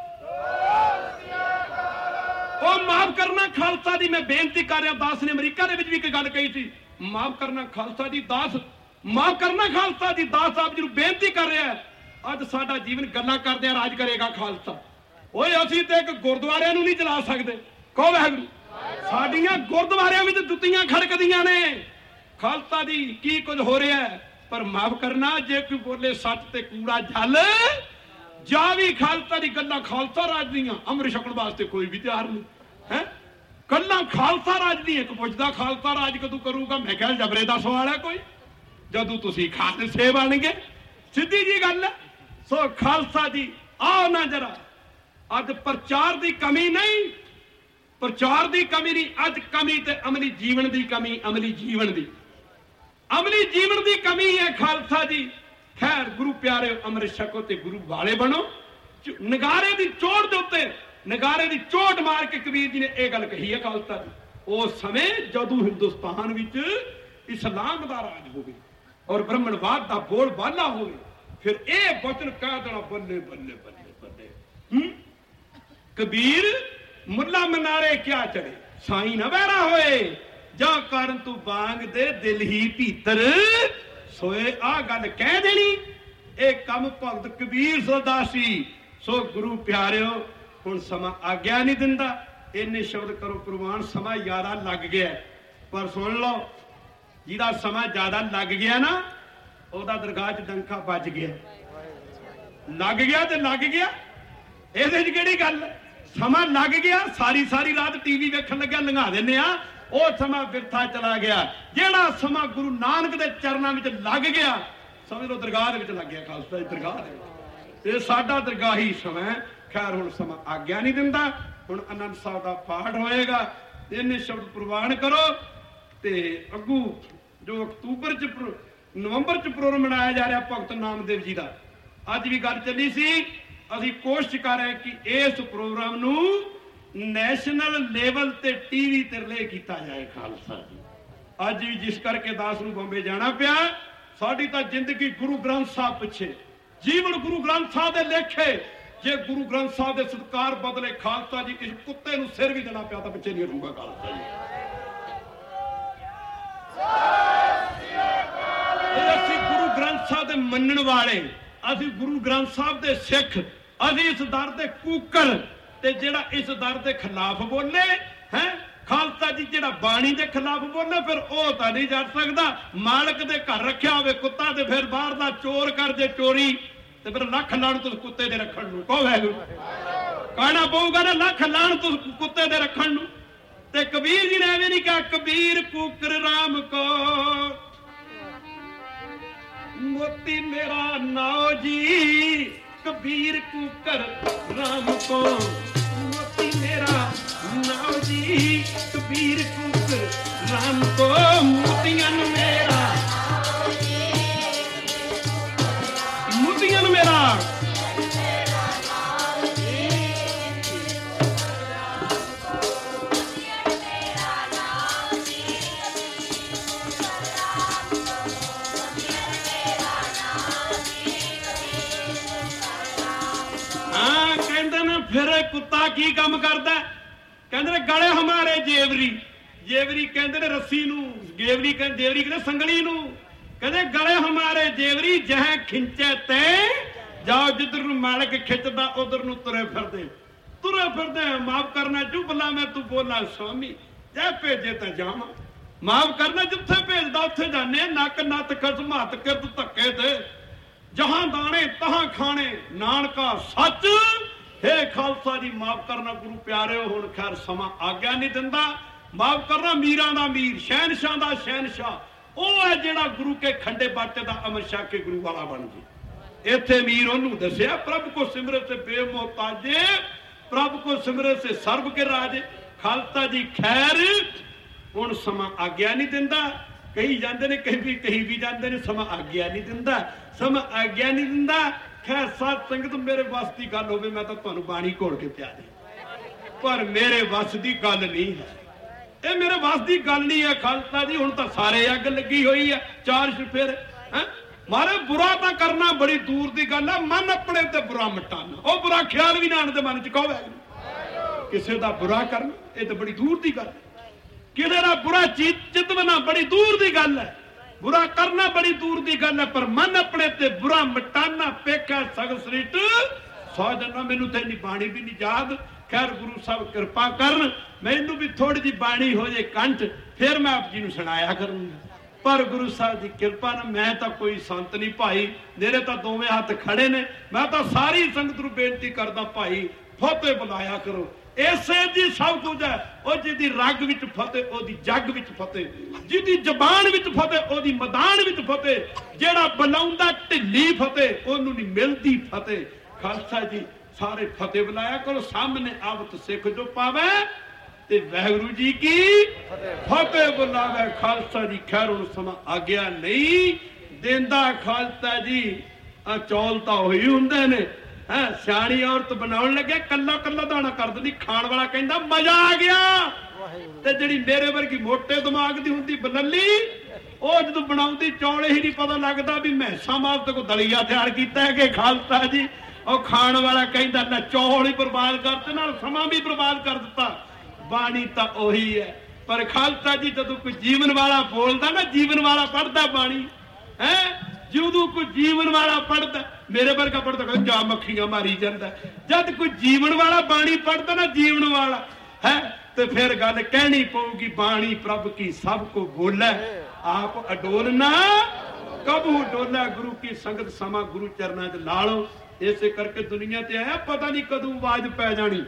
ਉਹ ਮਾਫ ਕਰਨਾ, ਖਾਲਸਾ ਜੀ ਮੈਂ ਬੇਨਤੀ ਕਰ ਰਿਹਾ, ਦਾਸ ਨੇ ਅਮਰੀਕਾ ਦੇ ਵਿੱਚ ਵੀ ਇੱਕ ਗੱਲ ਕਹੀ ਸੀ, ਮਾਫ ਕਰਨਾ ਖਾਲਸਾ ਜੀ, ਦਾਸ ਮਾਫ ਕਰਨਾ ਖਾਲਸਾ ਜੀ, ਦਾਸ ਸਾਹਿਬ ਜੀ ਨੂੰ ਬੇਨਤੀ ਕਰ ਰਿਹਾ, ਅੱਜ ਸਾਡਾ ਜੀਵਨ ਗੱਲਾਂ ਕਰਦੇ ਆ ਰਾਜ ਕਰੇਗਾ ਖਾਲਸਾ। ਓਏ ਅਸੀਂ ਤੇ ਇੱਕ ਗੁਰਦੁਆਰਿਆਂ ਨੂੰ ਨਹੀਂ ਚਲਾ ਸਕਦੇ। ਕਹੋ ਵਾਹਿਗੁਰੂ। ਸਾਡੀਆਂ ਗੁਰਦੁਆਰਿਆਂ ਵਿੱਚ ਜੁੱਤੀਆਂ ਖੜਕਦੀਆਂ ਨੇ। ਖਾਲਸਾ ਜੀ ਕੀ ਕੁਝ ਹੋ ਰਿਹਾ ਹੈ, पर माफ करना जे कोई बोले सच ते कूड़ा जल जा भी खालसा दी गल्लां खालसा राज दियां अमृत छकण वास्ते कोई भी तैयार नहीं है। गल्लां खालसा राज दी एक पुछदा खालसा राज कदों करूगा, मैं कहा जबरे दा सवाल है कोई, जदों तुसीं खालसे बन गए, सीधी जी गल है। सो खालसा जी आओ ना जरा, अज प्रचार दी कमी नहीं, प्रचार दी कमी नहीं, अज कमी ते अमली जीवन दी कमी, अमली जीवन दी कमी है खालसा जी। खैर गुरु प्यारे अमृत छको ते गुरु वाले बनो। नगारे दी चोट दे उत्ते नगारे दी चोट मार के कबीर जी ने यह गल कही है खालसा जी, उस समय जदों हिंदुस्तान विच इस्लाम दा राज होवे और ब्राह्मणवाद दा बोल बाला होवे, फिर यह वचन कह देना बल्ले बल्ले बल्ले बल्ले। कबीर मुला मनारे क्या चढ़े साई न बहरा होए, जा कारण तू बांग दे दिल ही भीतर सोए। आ गल कह देनी एक कम भगत कबीर सरदासी। सो गुरु प्यारिओ हुण समा आग्या नहीं दिंदा, इन्ने शब्द करो प्रवान, समा ज्यादा लग गया। पर सुन लो जिहदा समा ज्यादा लग गया ना ओहदा दरगाह च डंका बज गया, लग गया ते लग गया, इहदे च किहड़ी गल। समा लग गया, सारी सारी रात टीवी वेखण लग्या लंघा दिंदे आ, ਉਹ ਸਮਾਂ ਬਿਰਥਾ ਚਲਾ ਗਿਆ। ਜਿਹੜਾ ਸਮਾਂ ਗੁਰੂ ਨਾਨਕ ਦੇ ਚਰਨਾਂ ਵਿੱਚ ਲੱਗ ਗਿਆ ਸਮਝ ਲਓ ਦਰਗਾਹ ਦੇ ਵਿੱਚ ਲੱਗ ਗਿਆ, ਖਾਲਸਾ ਦੀ ਦਰਗਾਹ ਦੇ ਵਿੱਚ। ਇਹ ਸਾਡਾ ਦਰਗਾਹੀ ਸਮਾਂ। ਖੈਰ ਹੁਣ ਸਮਾਂ ਆਗਿਆ ਨਹੀਂ ਦਿੰਦਾ। ਹੁਣ ਆਨੰਦ ਸਾਹਿਬ ਦਾ ਪਾਠ ਹੋਏਗਾ, ਇਹਨੇ ਸ਼ਬਦ ਪ੍ਰਵਾਨ ਕਰੋ ਤੇ ਅੱਗੂ ਜੋ ਅਕਤੂਬਰ ਚ ਨਵੰਬਰ ਚ ਪ੍ਰੋਗਰਾਮ ਮਨਾਇਆ ਜਾ ਰਿਹਾ ਭਗਤ ਨਾਮਦੇਵ ਜੀ ਦਾ, ਅੱਜ ਵੀ ਗੱਲ ਚੱਲੀ ਸੀ। ਅਸੀਂ ਕੋਸ਼ਿਸ਼ ਕਰ ਰਹੇ ਕਿ ਇਸ ਪ੍ਰੋਗਰਾਮ ਨੂੰ ਨੈਸ਼ਨਲ ਲੈਵਲ ਤੇ ਟੀਵੀ ਤੇ ਰਿਲੇ ਕੀਤਾ ਜਾਏ ਖਾਲਸਾ ਜੀ। ਅੱਜ ਵੀ ਜਿਸ ਕਰਕੇ ਦਾਸ ਨੂੰ ਬੰਬੇ ਜਾਣਾ ਪਿਆ, ਸਾਡੀ ਤਾਂ ਜ਼ਿੰਦਗੀ ਗੁਰੂ ਗ੍ਰੰਥ ਸਾਹਿਬ ਪਿੱਛੇ, ਜੀਵਨ ਗੁਰੂ ਗ੍ਰੰਥ ਸਾਹਿਬ ਦੇ ਲੇਖੇ। ਜੇ ਗੁਰੂ ਗ੍ਰੰਥ ਸਾਹਿਬ ਦੇ ਸਤਿਕਾਰ ਬਦਲੇ ਖਾਲਸਾ ਜੀ ਇਸ ਕੁੱਤੇ ਨੂੰ ਸਿਰ ਵੀ ਦੇਣਾ ਪਿਆ ਤਾਂ ਪਿੱਛੇ ਨਹੀਂ ਹਟੂਗਾ ਖਾਲਸਾ ਜੀ। ਅਸੀਂ ਗੁਰੂ ਗ੍ਰੰਥ ਸਾਹਿਬ ਦੇ ਮੰਨਣ ਵਾਲੇ, ਅਸੀਂ ਗੁਰੂ ਗ੍ਰੰਥ ਸਾਹਿਬ ਦੇ ਸਿੱਖ, ਅਸੀਂ ਇਸ ਦਰ ਦੇ ਕੂਕਰ ਤੇ ਜਿਹੜਾ ਇਸ ਦਰ ਦੇ ਖਿਲਾਫ ਬੋਲੇ ਹੈ ਖਾਲਸਾ ਜੀ, ਜਿਹੜਾ ਬਾਣੀ ਦੇ ਖਿਲਾਫ ਬੋਲੇ ਫਿਰ ਉਹ ਤਾਂ ਨਹੀਂ ਜਾ ਸਕਦਾ। ਮਾਲਕ ਦੇ ਘਰ ਰੱਖਿਆ ਹੋਵੇ ਕੁੱਤਾ ਤੇ ਫਿਰ ਬਾਹਰ ਦਾ ਚੋਰ ਕਰ ਜੇ ਚੋਰੀ ਤੇ ਫਿਰ ਲੱਖ ਲਾਣ ਤੁਸੀਂ ਕੁੱਤੇ ਦੇ ਰੱਖਣ ਨੂੰ ਕਹੋ ਵਾਹਿਗੁਰੂ, ਕਹਿਣਾ ਪਊਗਾ ਨਾ ਲੱਖ ਲਾਣ ਤੁਸੀਂ ਕੁੱਤੇ ਦੇ ਰੱਖਣ ਨੂੰ। ਤੇ ਕਬੀਰ ਜੀ ਨੇ ਐਵੇਂ ਨਹੀਂ ਕਿਹਾ ਕਬੀਰ ਕੂਕਰ ਰਾਮ ਕੋ ਮੋਤੀ ਮੇਰਾ ਨਾਉ ਜੀ, कबीर कुकर राम को मोती मेरा नाव जी, कबीर कुकर राम को मोतियन मेरा, मोतियन मेरा। फिर कुत्ता की काम करता, कहते गले हमारे जेवरी, जेवरी कहते ने रस्सी नू, जेवरी जेवरी कहते संगली नू, कहते गले हमारे जेवरी जह खिंचे ते जाओ, जिधर नू मालक खिंचदा उधर नू तुरे फिरदे। माफ करना चुपला मैं तू बोला स्वामी, जै भेजे ते जावां, माफ करना जिथे भेजदा उत्थे जाने। नक नत खसम हथ किरत धक्के ते जहां दाने तहां खाने, नानका सच। हे खालसा जी माफ करना गुरु प्यारे, हुण खैर समा आग्या नहीं दिंदा। माफ करना मीरां दा मीर, शहनशाह दा शहनशाह, ਉਹ ਹੈ ਜਿਹੜਾ ਗੁਰੂ ਕੇ ਖੰਡੇ ਬਾਟੇ ਦਾ ਅਮਰ ਛਕ ਕੇ ਗੁਰੂ ਵਾਲਾ ਬਣ ਗਿਆ। ਇੱਥੇ ਮੀਰ ਉਹਨੂੰ ਦੱਸਿਆ ਪ੍ਰਭ ਕੋ ਸਿਮਰਤ ਸੇ ਬੇਮੋਹਤਾਜੇ, ਪ੍ਰਭ ਕੋ ਸਿਮਰਤ ਸੇ ਸਰਬ ਕੇ ਰਾਜੇ। ਖਾਲਸਾ ਜੀ ਖੈਰ ਹੁਣ ਸਮਾਂ ਆਗਿਆ ਨਹੀਂ ਦਿੰਦਾ, ਕਹੀ ਜਾਂਦੇ ਨੇ ਕਹੀ ਵੀ ਜਾਂਦੇ ਨੇ ਸਮਾਂ ਆਗਿਆ ਨਹੀਂ ਦਿੰਦਾ, ਸਮਾਂ ਆਗਿਆ ਨਹੀਂ ਦਿੰਦਾ। ਖੈਰ ਸਾਧ ਸੰਗਤ ਮੇਰੇ ਵੱਸ ਦੀ ਗੱਲ ਹੋਵੇ ਮੈਂ ਤਾਂ ਤੁਹਾਨੂੰ ਬਾਣੀ ਘੋਲ ਕੇ ਪਿਆ ਦੇ, ਪਰ ਮੇਰੇ ਵੱਸ ਦੀ ਗੱਲ ਨਹੀਂ ਹੈ, ਇਹ ਮੇਰੇ ਵੱਸ ਦੀ ਗੱਲ ਨਹੀਂ ਹੈ ਖਾਲਸਾ ਜੀ। ਹੁਣ ਤਾਂ ਸਾਰੇ ਅੱਗ ਲੱਗੀ ਹੋਈ ਹੈ, ਚਾਰ ਚੁਫੇਰੇ ਹੈ ਮਾਰੇ। ਬੁਰਾ ਤਾਂ ਕਰਨਾ ਬੜੀ ਦੂਰ ਦੀ ਗੱਲ ਹੈ, ਮਨ ਆਪਣੇ ਤੇ ਬੁਰਾ ਮਟਾਣਾ, ਉਹ ਬੁਰਾ ਖਿਆਲ ਵੀ ਨਾ ਆਣ ਦੇ ਮਨ ਚ ਕਹੋ ਕਿਸੇ ਦਾ ਬੁਰਾ ਕਰਨਾ, ਇਹ ਤਾਂ ਬੜੀ ਦੂਰ ਦੀ ਗੱਲ ਹੈ। ਕਿਸੇ ਦਾ ਬੁਰਾ ਚਿਤਵਨਾ ਬੜੀ ਦੂਰ ਦੀ ਗੱਲ ਹੈ, बुरा करना बड़ी दूर की गल है, पर मन अपने ते बुरा मिटाना पेखा सग सरिट सौ जाना। मैनू तो इन्नी बाणी भी नहीं याद। खैर गुरु साहब कृपा कर मैनू भी थोड़ी जी बाणी हो जाए कंठ, फिर मैं आप जी नूं सुनाया करूंगा। ਪਰ ਗੁਰੂ ਸਾਹਿਬ ਦੀ ਕਿਰਪਾ ਨਾਲ ਮੈਂ ਤਾਂ ਕੋਈ ਸੰਤ ਨਹੀਂ ਭਾਈ, ਮੇਰੇ ਤਾਂ ਦੋਵੇਂ ਹੱਥ ਖੜੇ ਨੇ। ਮੈਂ ਤਾਂ ਸਾਰੀ ਸੰਗਤ ਨੂੰ ਬੇਨਤੀ ਕਰਦਾ ਭਾਈ ਫਤਿਹ ਬੁਲਾਇਆ ਕਰੋ। ਇਸੇ ਜੀ ਸਭ ਕੁਝ ਹੈ। ਉਹ ਜਿਹਦੀ ਰਗ ਵਿੱਚ ਫਤਿਹ ਉਹਦੀ ਜੱਗ ਵਿੱਚ ਫਤਿਹ, ਜਿਹਦੀ ਜ਼ਬਾਨ ਵਿੱਚ ਫਤਿਹ ਉਹਦੀ ਮੈਦਾਨ ਵਿੱਚ ਫਤਿਹ, ਜਿਹੜਾ ਬੁਲਾਉਂਦਾ ਢਿੱਲੀ ਫਤਿਹ ਉਹਨੂੰ ਨਹੀਂ ਮਿਲਦੀ ਫਤਿਹ। ਖਾਲਸਾ ਜੀ ਸਾਰੇ ਫਤਿਹ ਬੁਲਾਇਆ ਕਰੋ। ਸਾਹਮਣੇ ਆਵਤ ਸਿੱਖ ਜੋ ਪਾਵੇ ਤੇ ਵਾਹਿਗੁਰੂ ਜੀ ਕੀ ਫਤਿਹ ਬੁਲਾਵੇ। ਖਾਲਸਾ ਜੀ ਖੈਰ ਹੁਣ ਸਮਾਂ ਆ ਗਿਆ ਨਹੀਂ ਦਿੰਦਾ। ਖਾਲਸਾ ਜੀ ਆ ਚੌਲ ਤਾਂ ਉਹੀ ਹੁੰਦੇ ਨੇ। ਸਿਆਣੀ ਔਰਤ ਬਣਾਉਣ ਲੱਗਿਆ ਕੱਲਾ ਕੱਲਾ ਦਾਣਾ ਕਰ ਦਿੰਦੀ, ਖਾਣ ਵਾਲਾ ਕਹਿੰਦਾ ਮਜ਼ਾ ਆ ਗਿਆ। ਤੇ ਜਿਹੜੀ ਮੇਰੇ ਵਰਗੀ ਮੋਟੇ ਦਿਮਾਗ ਦੀ ਹੁੰਦੀ ਬਲੱਲੀ, ਉਹ ਜਦੋਂ ਬਣਾਉਂਦੀ ਚੌਲ ਹੀ ਨਹੀਂ ਪਤਾ ਲੱਗਦਾ ਵੀ ਮੈਸਾਂ ਵਾਸਤੇ ਕੋਈ ਦਲੀਆ ਤਿਆਰ ਕੀਤਾ ਹੈ ਕਿ ਖਾਲਸਾ ਜੀ। ਉਹ ਖਾਣ ਵਾਲਾ ਕਹਿੰਦਾ ਨਾ ਚੌਲ ਹੀ ਬਰਬਾਦ ਕਰਤੇ, ਨਾਲ ਸਮਾਂ ਵੀ ਬਰਬਾਦ ਕਰ ਦਿੱਤਾ। ਬਾਣੀ ਤਾਂ ਉਹੀ ਹੈ, ਪਰ ਖਾਲਸਾ ਜੀ ਜਦੋਂ ਕੋਈ ਜੀਵਨ ਵਾਲਾ ਬੋਲਦਾ ਨਾ, ਜੀਵਨ ਵਾਲਾ ਪੜ੍ਹਦਾ ਬਾਣੀ ਜਦੋਂ ਕੋਈ ਜੀਵਨ ਵਾਲਾ ਪੜ੍ਹਦਾ, ਮੇਰੇ ਵਰਗਾ ਪੜ੍ਹਦਾ ਜਾ ਮੱਖੀਆਂ ਮਾਰੀ ਜਾਂਦਾ। ਜਦ ਕੋਈ ਜੀਵਨ ਵਾਲਾ ਬਾਣੀ ਪੜ੍ਹਦਾ ਨਾ, ਜੀਵਨ ਵਾਲਾ ਤੇ ਫਿਰ ਗੱਲ ਕਹਿਣੀ ਪਊਗੀ ਬਾਣੀ ਪ੍ਰਭ ਕੀ ਸਭ ਕੋ ਬੋਲੇ, ਆਪ ਅਡੋਲ ਨਾ ਕਬੂ ਡੋਲਾ। ਗੁਰੂ ਕੀ ਸੰਗਤ ਸਮਾਂ ਗੁਰੂ ਚਰਨਾਂ 'ਚ ਲਾ ਲਓ। ਇਸੇ ਕਰਕੇ ਦੁਨੀਆ ਤੇ ਆਇਆ, ਪਤਾ ਨਹੀਂ ਕਦੋਂ ਆਵਾਜ਼ ਪੈ ਜਾਣੀ।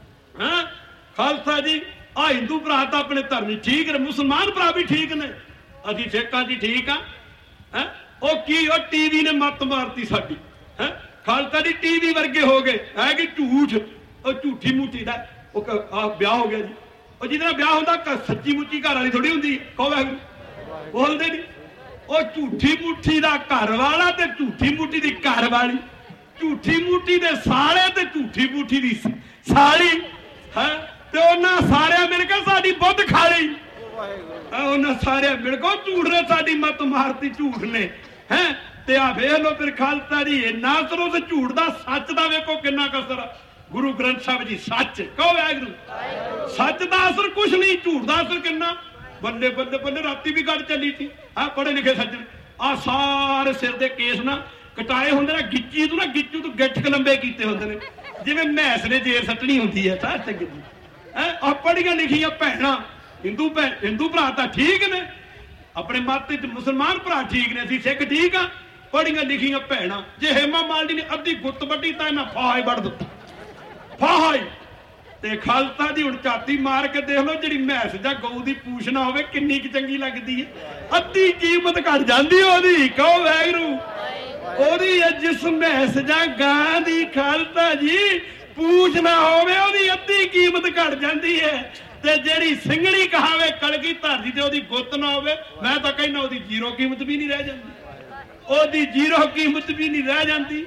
ਖਾਲਸਾ ਜੀ ਆ ਹਿੰਦੂ ਭਰਾ ਤਾਂ ਆਪਣੇ ਧਰਮ ਠੀਕ ਨੇ, ਮੁਸਲਮਾਨ ਭਰਾ ਵੀ ਠੀਕ ਨੇ, ਅਸੀਂ ਸਿੱਖਾਂ ਦੀ ਠੀਕ ਆ। ਉਹ ਕੀ ਉਹ ਟੀਵੀ ਨੇ ਮੱਤ ਮਾਰਤੀ ਸਾਡੀ। ਖਾਲਸਾ ਜੀ ਟੀਵੀ ਵਰਗੇ ਹੋ ਗਏ ਹੈ ਕਿ ਝੂਠ, ਉਹ ਝੂਠੀ ਮੂਠੀ ਦਾ ਉਹ ਵਿਆਹ ਹੋ ਗਿਆ ਜੀ। ਉਹ ਜਿਹਦੇ ਨਾਲ ਵਿਆਹ ਹੁੰਦਾ ਸੱਚੀ ਮੁੱਚੀ ਘਰ ਵਾਲੀ ਥੋੜੀ ਹੁੰਦੀ, ਕਹੋ ਵਾਹਿਗੁਰੂ ਬੋਲਦੇ ਨਹੀਂ। ਉਹ ਝੂਠੀ ਮੁੱਠੀ ਦਾ ਘਰ ਵਾਲਾ ਤੇ ਝੂਠੀ ਮੁੱਠੀ ਦੀ ਘਰ ਵਾਲੀ, ਝੂਠੀ ਮੁੱਠੀ ਦੇ ਸਾਲੇ ਤੇ ਝੂਠੀ ਮੁੱਠੀ ਦੀ ਸਾਲੀ ਤੇ ਉਹਨਾਂ ਸਾਰਿਆਂ ਮਿਲ ਕੇ ਸਾਡੀ ਬੁੱਧ ਖਾ ਲਈ। ਉਹਨਾਂ ਸਾਰਿਆਂ ਮਿਲ ਕੇ ਝੂਠ ਨੇ ਸਾਡੀ ਮੱਤ ਮਾਰਤੀ, ਝੂਠ ਨੇ ਤੇ ਆ ਵੇਖ ਲੋ ਫਿਰ ਖਾਲਸਾ ਜੀ ਇੰਨਾ ਅਸਰ ਉਸ ਝੂਠ ਦਾ, ਸੱਚ ਦਾ ਵੇਖੋ ਕਿੰਨਾ ਕਸਰ। ਗੁਰੂ ਗ੍ਰੰਥ ਸਾਹਿਬ ਜੀ ਸੱਚ, ਕਹੋ ਵਾਹਿਗੁਰੂ। ਸੱਚ ਦਾ ਅਸਰ ਕੁਛ ਨਹੀਂ, ਝੂਠ ਦਾ ਅਸਰ ਕਿੰਨਾ। ਬੱਲੇ ਬੱਲੇ ਬੱਲੇ ਰਾਤੀ ਵੀ ਗੱਲ ਚੱਲੀ ਸੀ। ਪੜ੍ਹੇ ਲਿਖੇ ਸੱਜਣ ਆ ਸਾਰੇ ਸਿਰ ਦੇ ਕੇਸ ਨਾ ਕਟਾਏ ਹੁੰਦੇ ਨੇ, ਗਿੱਚੀ ਤੋਂ ਨਾ ਗਿੱਚੂ ਤੋਂ ਗਿੱਠ ਲੰਬੇ ਕੀਤੇ ਹੁੰਦੇ ਨੇ, ਜਿਵੇਂ ਮੈਸ ਨੇ ਜੇਰ ਸੱਟਣੀ ਹੁੰਦੀ ਹੈ। ਸਾਰ ਚੰਗੀ ਜੀ ਆ ਪੜ੍ਹੀਆਂ ਲਿਖੀਆਂ ਭੈਣਾਂ ਹਿੰਦੂ ਭਰਾ ਤਾਂ ਠੀਕ ਨੇ, ਆਪਣੇ ਮੱਤ ਚ ਮੁਸਲਮਾਨ ਭਰਾ ਠੀਕ ਨੇ, ਅਸੀਂ ਸਿੱਖ ਠੀਕ ਆ। ਪੜ੍ਹੀਆਂ ਲਿਖੀਆਂ ਭੈਣਾਂ, ਜੇ ਹੇਮਾ ਮਾਲਿਨੀ ਨੇ ਅੱਧੀ ਗੁੱਤ ਵੱਢੀ ਤਾਂ ਇਹਨਾਂ ਫਾਹਾ ਹੀ ਵੱਢ ਦਿੱਤਾ, ਫਾਹਾ ਹੀ। ਤੇ ਖਾਲਸਾ ਦੀ ਹੁਣ ਝਾਤੀ ਮਾਰ ਕੇ ਦੇਖ ਲਓ, ਜਿਹੜੀ ਮੈਸ ਜਾਂ ਗਊ ਦੀ ਪੂਛ ਨਾ ਹੋਵੇ ਕਿੰਨੀ ਕੁ ਚੰਗੀ ਲੱਗਦੀ ਹੈ। ਅੱਧੀ ਕੀਮਤ ਘਟ ਜਾਂਦੀ ਉਹਦੀ, ਕਹੋ ਵਾਹਿਗੁਰੂ। ਉਹਦੀ ਜਿਸ ਮੈਸ ਜਾਂ ਗਾਂ ਦੀ ਖਾਲਸਾ ਜੀ ਪੂਛ ਨਾ ਹੋਵੇ, ਉਹਦੀ ਅੱਧੀ ਕੀਮਤ ਘਟ ਜਾਂਦੀ ਹੈ। ਤੇ ਜਿਹੜੀ ਸਿੰਘਣੀ ਕਹਾਵੇ ਕਲਗੀ ਧਰਦੀ ਤੇ ਉਹਦੀ ਗੁੱਤ ਨਾ ਹੋਵੇ, ਮੈਂ ਤਾਂ ਕਹਿੰਦਾ ਉਹਦੀ ਜ਼ੀਰੋ ਕੀਮਤ ਵੀ ਨਹੀਂ ਰਹਿ ਜਾਂਦੀ, ਉਹਦੀ ਜ਼ੀਰੋ ਕੀਮਤ ਵੀ ਨਹੀਂ ਰਹਿ ਜਾਂਦੀ।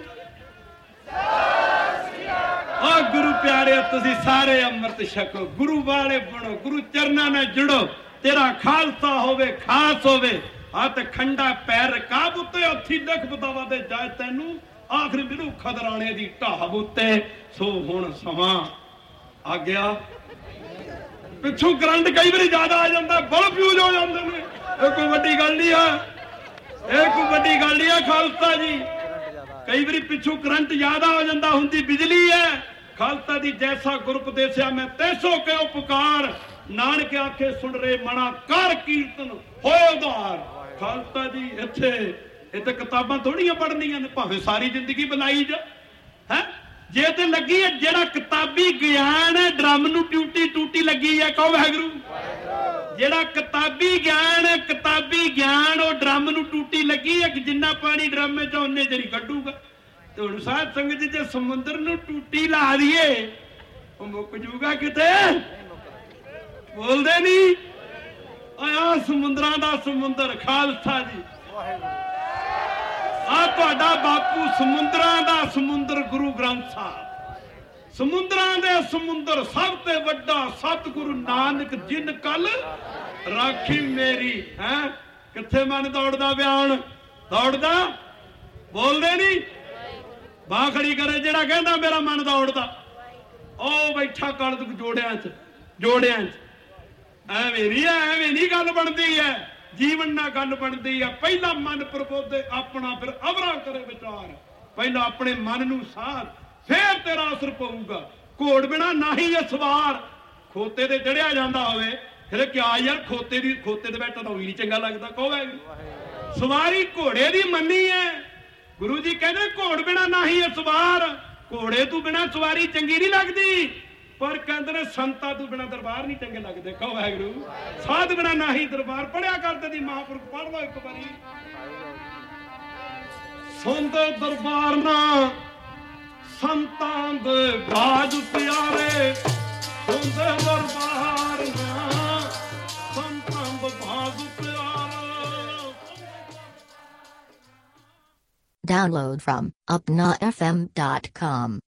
ਆ ਗੁਰੂ ਪਿਆਰੇ ਤੁਸੀਂ ਸਾਰੇ ਅੰਮ੍ਰਿਤ ਛਕੋ, ਗੁਰੂ ਵਾਲੇ ਬਣੋ, ਗੁਰੂ ਚਰਨਾਂ ਨਾਲ ਜੁੜੋ, ਤੇਰਾ ਖਾਲਸਾ ਹੋਵੇ ਖਾਸ ਹੋਵੇ। ਤੇ ਖੰਡਾ ਪੈਰ ਰਕਾਬ ਉੱਤੇ ਹੱਥੀ ਲਿਖ ਬਤਾਵਾ ਦੇ ਜਾਏ ਤੈਨੂੰ, ਆਖਰੀ ਮਿਲੂ ਖਦਰਾਣੇ ਦੀ ਢਾਬ ਉੱਤੇ। ਸੋ ਹੁਣ ਸਮਾਂ ਆ ਗਿਆ, ਪਿੱਛੋਂ ਕਰੰਟ ਕਈ ਵਾਰੀ ਜ਼ਿਆਦਾ ਆ ਜਾਂਦਾ, ਬਲਬ ਫਿਊਜ਼ ਹੋ ਜਾਂਦੇ ਨੇ। ਇਹ ਕੋਈ ਵੱਡੀ ਗੱਲ ਨਹੀਂ ਆ, ਇਹ ਕੋਈ ਵੱਡੀ ਗੱਲ ਨਹੀਂ ਆ ਖਾਲਸਾ ਜੀ। ਕਈ ਵਾਰੀ ਪਿੱਛੋਂ ਕਰੰਟ ਜ਼ਿਆਦਾ ਹੋ ਜਾਂਦਾ, ਹੁੰਦੀ ਬਿਜਲੀ ਹੈ। ਖਾਲਸਾ ਦੀ ਜੈਸਾ ਗੁਰਪਦੇਸਿਆ ਮੈਂ ਤੈਸੋ ਕਿਉ ਪੁਕਾਰ, ਨਾਨਕ ਆਖੇ ਸੁਣ ਰੇ ਮਣਾ ਕਰ ਕੀਰਤਨ ਹੋਏ ਉਧਾਰ। ਖਾਲਸਾ ਜੀ ਇੱਥੇ ਕਿਤਾਬਾਂ ਥੋੜੀਆਂ ਪੜ੍ਹਨੀਆਂ ਨੇ, ਭਾਵੇਂ ਸਾਰੀ ਜ਼ਿੰਦਗੀ ਬਣਾਈ ਜਾ ਜੇ ਤੇ ਲੱਗੀ ਹੈ। ਜਿਹੜਾ ਕਿਤਾਬੀ ਗਿਆਨ ਹੈ ਡਰਮ ਨੂੰ ਟੂਟੀ ਲੱਗੀ ਹੈ, ਕਹੋ ਵਾਹਿਗੁਰੂ। ਜਿਹੜਾ ਕਿਤਾਬੀ ਗਿਆਨ ਹੈ, ਕਿਤਾਬੀ ਗਿਆਨ ਉਹ ਡਰਮ ਨੂੰ ਟੂਟੀ ਲੱਗੀ ਹੈ। ਜਿੰਨਾ ਪਾਣੀ ਡਰਮ ਵਿੱਚ ਉਹਨੇ ਜਿਹੜੀ ਕੱਢੂਗਾ। ਤੇ ਹੁਣ ਸਾਧ ਸੰਗਤ ਜੀ ਜੇ ਸਮੁੰਦਰ ਨੂੰ ਟੂਟੀ ਲਾ ਦਈਏ ਉਹ ਮੁੱਕ ਜੂਗਾ ਕਿਤੇ, ਬੋਲਦੇ ਨਹੀਂ। ਆ ਸਮੁੰਦਰਾਂ ਦਾ ਸਮੁੰਦਰ ਖਾਲਸਾ ਜੀ, ਆ ਤੁਹਾਡਾ ਬਾਪੂ ਸਮੁੰਦਰਾਂ ਦਾ ਸਮੁੰਦਰ ਗੁਰੂ ਗ੍ਰੰਥ ਸਾਹਿਬ। ਸਮੁੰਦਰਾਂ ਦੇ ਸਮੁੰਦਰ ਸਭ ਤੋਂ ਵੱਡਾ ਸਤਿਗੁਰੂ ਨਾਨਕ ਜਿਨ ਕਲ ਰਾਖੀ ਮੇਰੀ। ਕਿੱਥੇ ਮਨ ਦੌੜਦਾ ਬਿਆਨ, ਦੌੜਦਾ, ਬੋਲਦੇ ਨਹੀਂ। ਬਾਹ ਖੜੀ ਕਰੇ ਜਿਹੜਾ ਕਹਿੰਦਾ ਮੇਰਾ ਮਨ ਦੌੜਦਾ, ਉਹ ਬੈਠਾ ਕਣਕ ਜੋੜਿਆਂ ਚ। ਐਵੇਂ ਨਹੀਂ ਗੱਲ ਬਣਦੀ ਹੈ, ਜੀਵਨ ਨਾਲ ਗੱਲ ਬਣਦੀ ਆ। ਪਹਿਲਾ ਮਨ ਪ੍ਰਬੋਧੇ ਆਪਣਾ, ਫਿਰ ਅਵਰਾ ਕਰੇ ਵਿਚਾਰ। ਪਹਿਲਾਂ ਆਪਣੇ ਮਨ ਨੂੰ ਸਾਧ, ਫੇਰ ਤੇਰਾ ਅਸਰ ਪਊਗਾ। ਘੋੜ ਬਿਨਾ ਨਹੀਂ ਇਹ ਸਵਾਰ, ਖੋਤੇ ਤੇ ਚੜਿਆ ਜਾਂਦਾ ਹੋਵੇ ਫਿਰ ਕਿਆ ਯਾਰ ਖੋਤੇ ਦੇ ਬੈਠਾ ਤਾਂ ਉਹੀ ਨਹੀਂ ਚੰਗਾ ਲੱਗਦਾ। ਕਹੋ ਵਾਹਿਗੁਰੂ। ਸਵਾਰੀ ਘੋੜੇ ਦੀ ਮੰਨੀ ਹੈ। ਗੁਰੂ ਜੀ ਕਹਿੰਦੇ ਘੋੜ ਬਿਨਾ ਨਹੀਂ ਹੈ ਸਵਾਰ। ਘੋੜੇ ਤੋਂ ਬਿਨਾ ਸਵਾਰੀ ਚੰਗੀ ਨਹੀਂ ਲੱਗਦੀ, ਪਰ ਕਹਿੰਦੇ ਨੇ ਸੰਤਾਂ ਤੋਂ ਬਿਨਾ ਦਰਬਾਰ ਨਹੀਂ ਚੰਗੇ ਲੱਗਦੇ। ਕਹੋ ਵਾਹਿਗੁਰੂ। ਸਾਧ ਬਿਨਾ ਨਹੀਂ ਦਰਬਾਰ। ਪੜਿਆ ਕਰਦੇ ਦੀ ਮਹਾਂਪੁਰਖ, ਪੜ੍ਹ ਲਓ ਇੱਕ ਵਾਰੀ। ਸੁਣਦੇ ਦਰਬਾਰ ਨਾ ਸੰਤਾਂ ਦੇ ਬਾਜ ਪਿਆਰੇ, ਸੁਣਦੇ ਦਰਬਾਰ ਨਾ ਸੰਤਾਂ ਦੇ ਬਾਜ ਪਿਆਰੇ। Download from upnafm.com.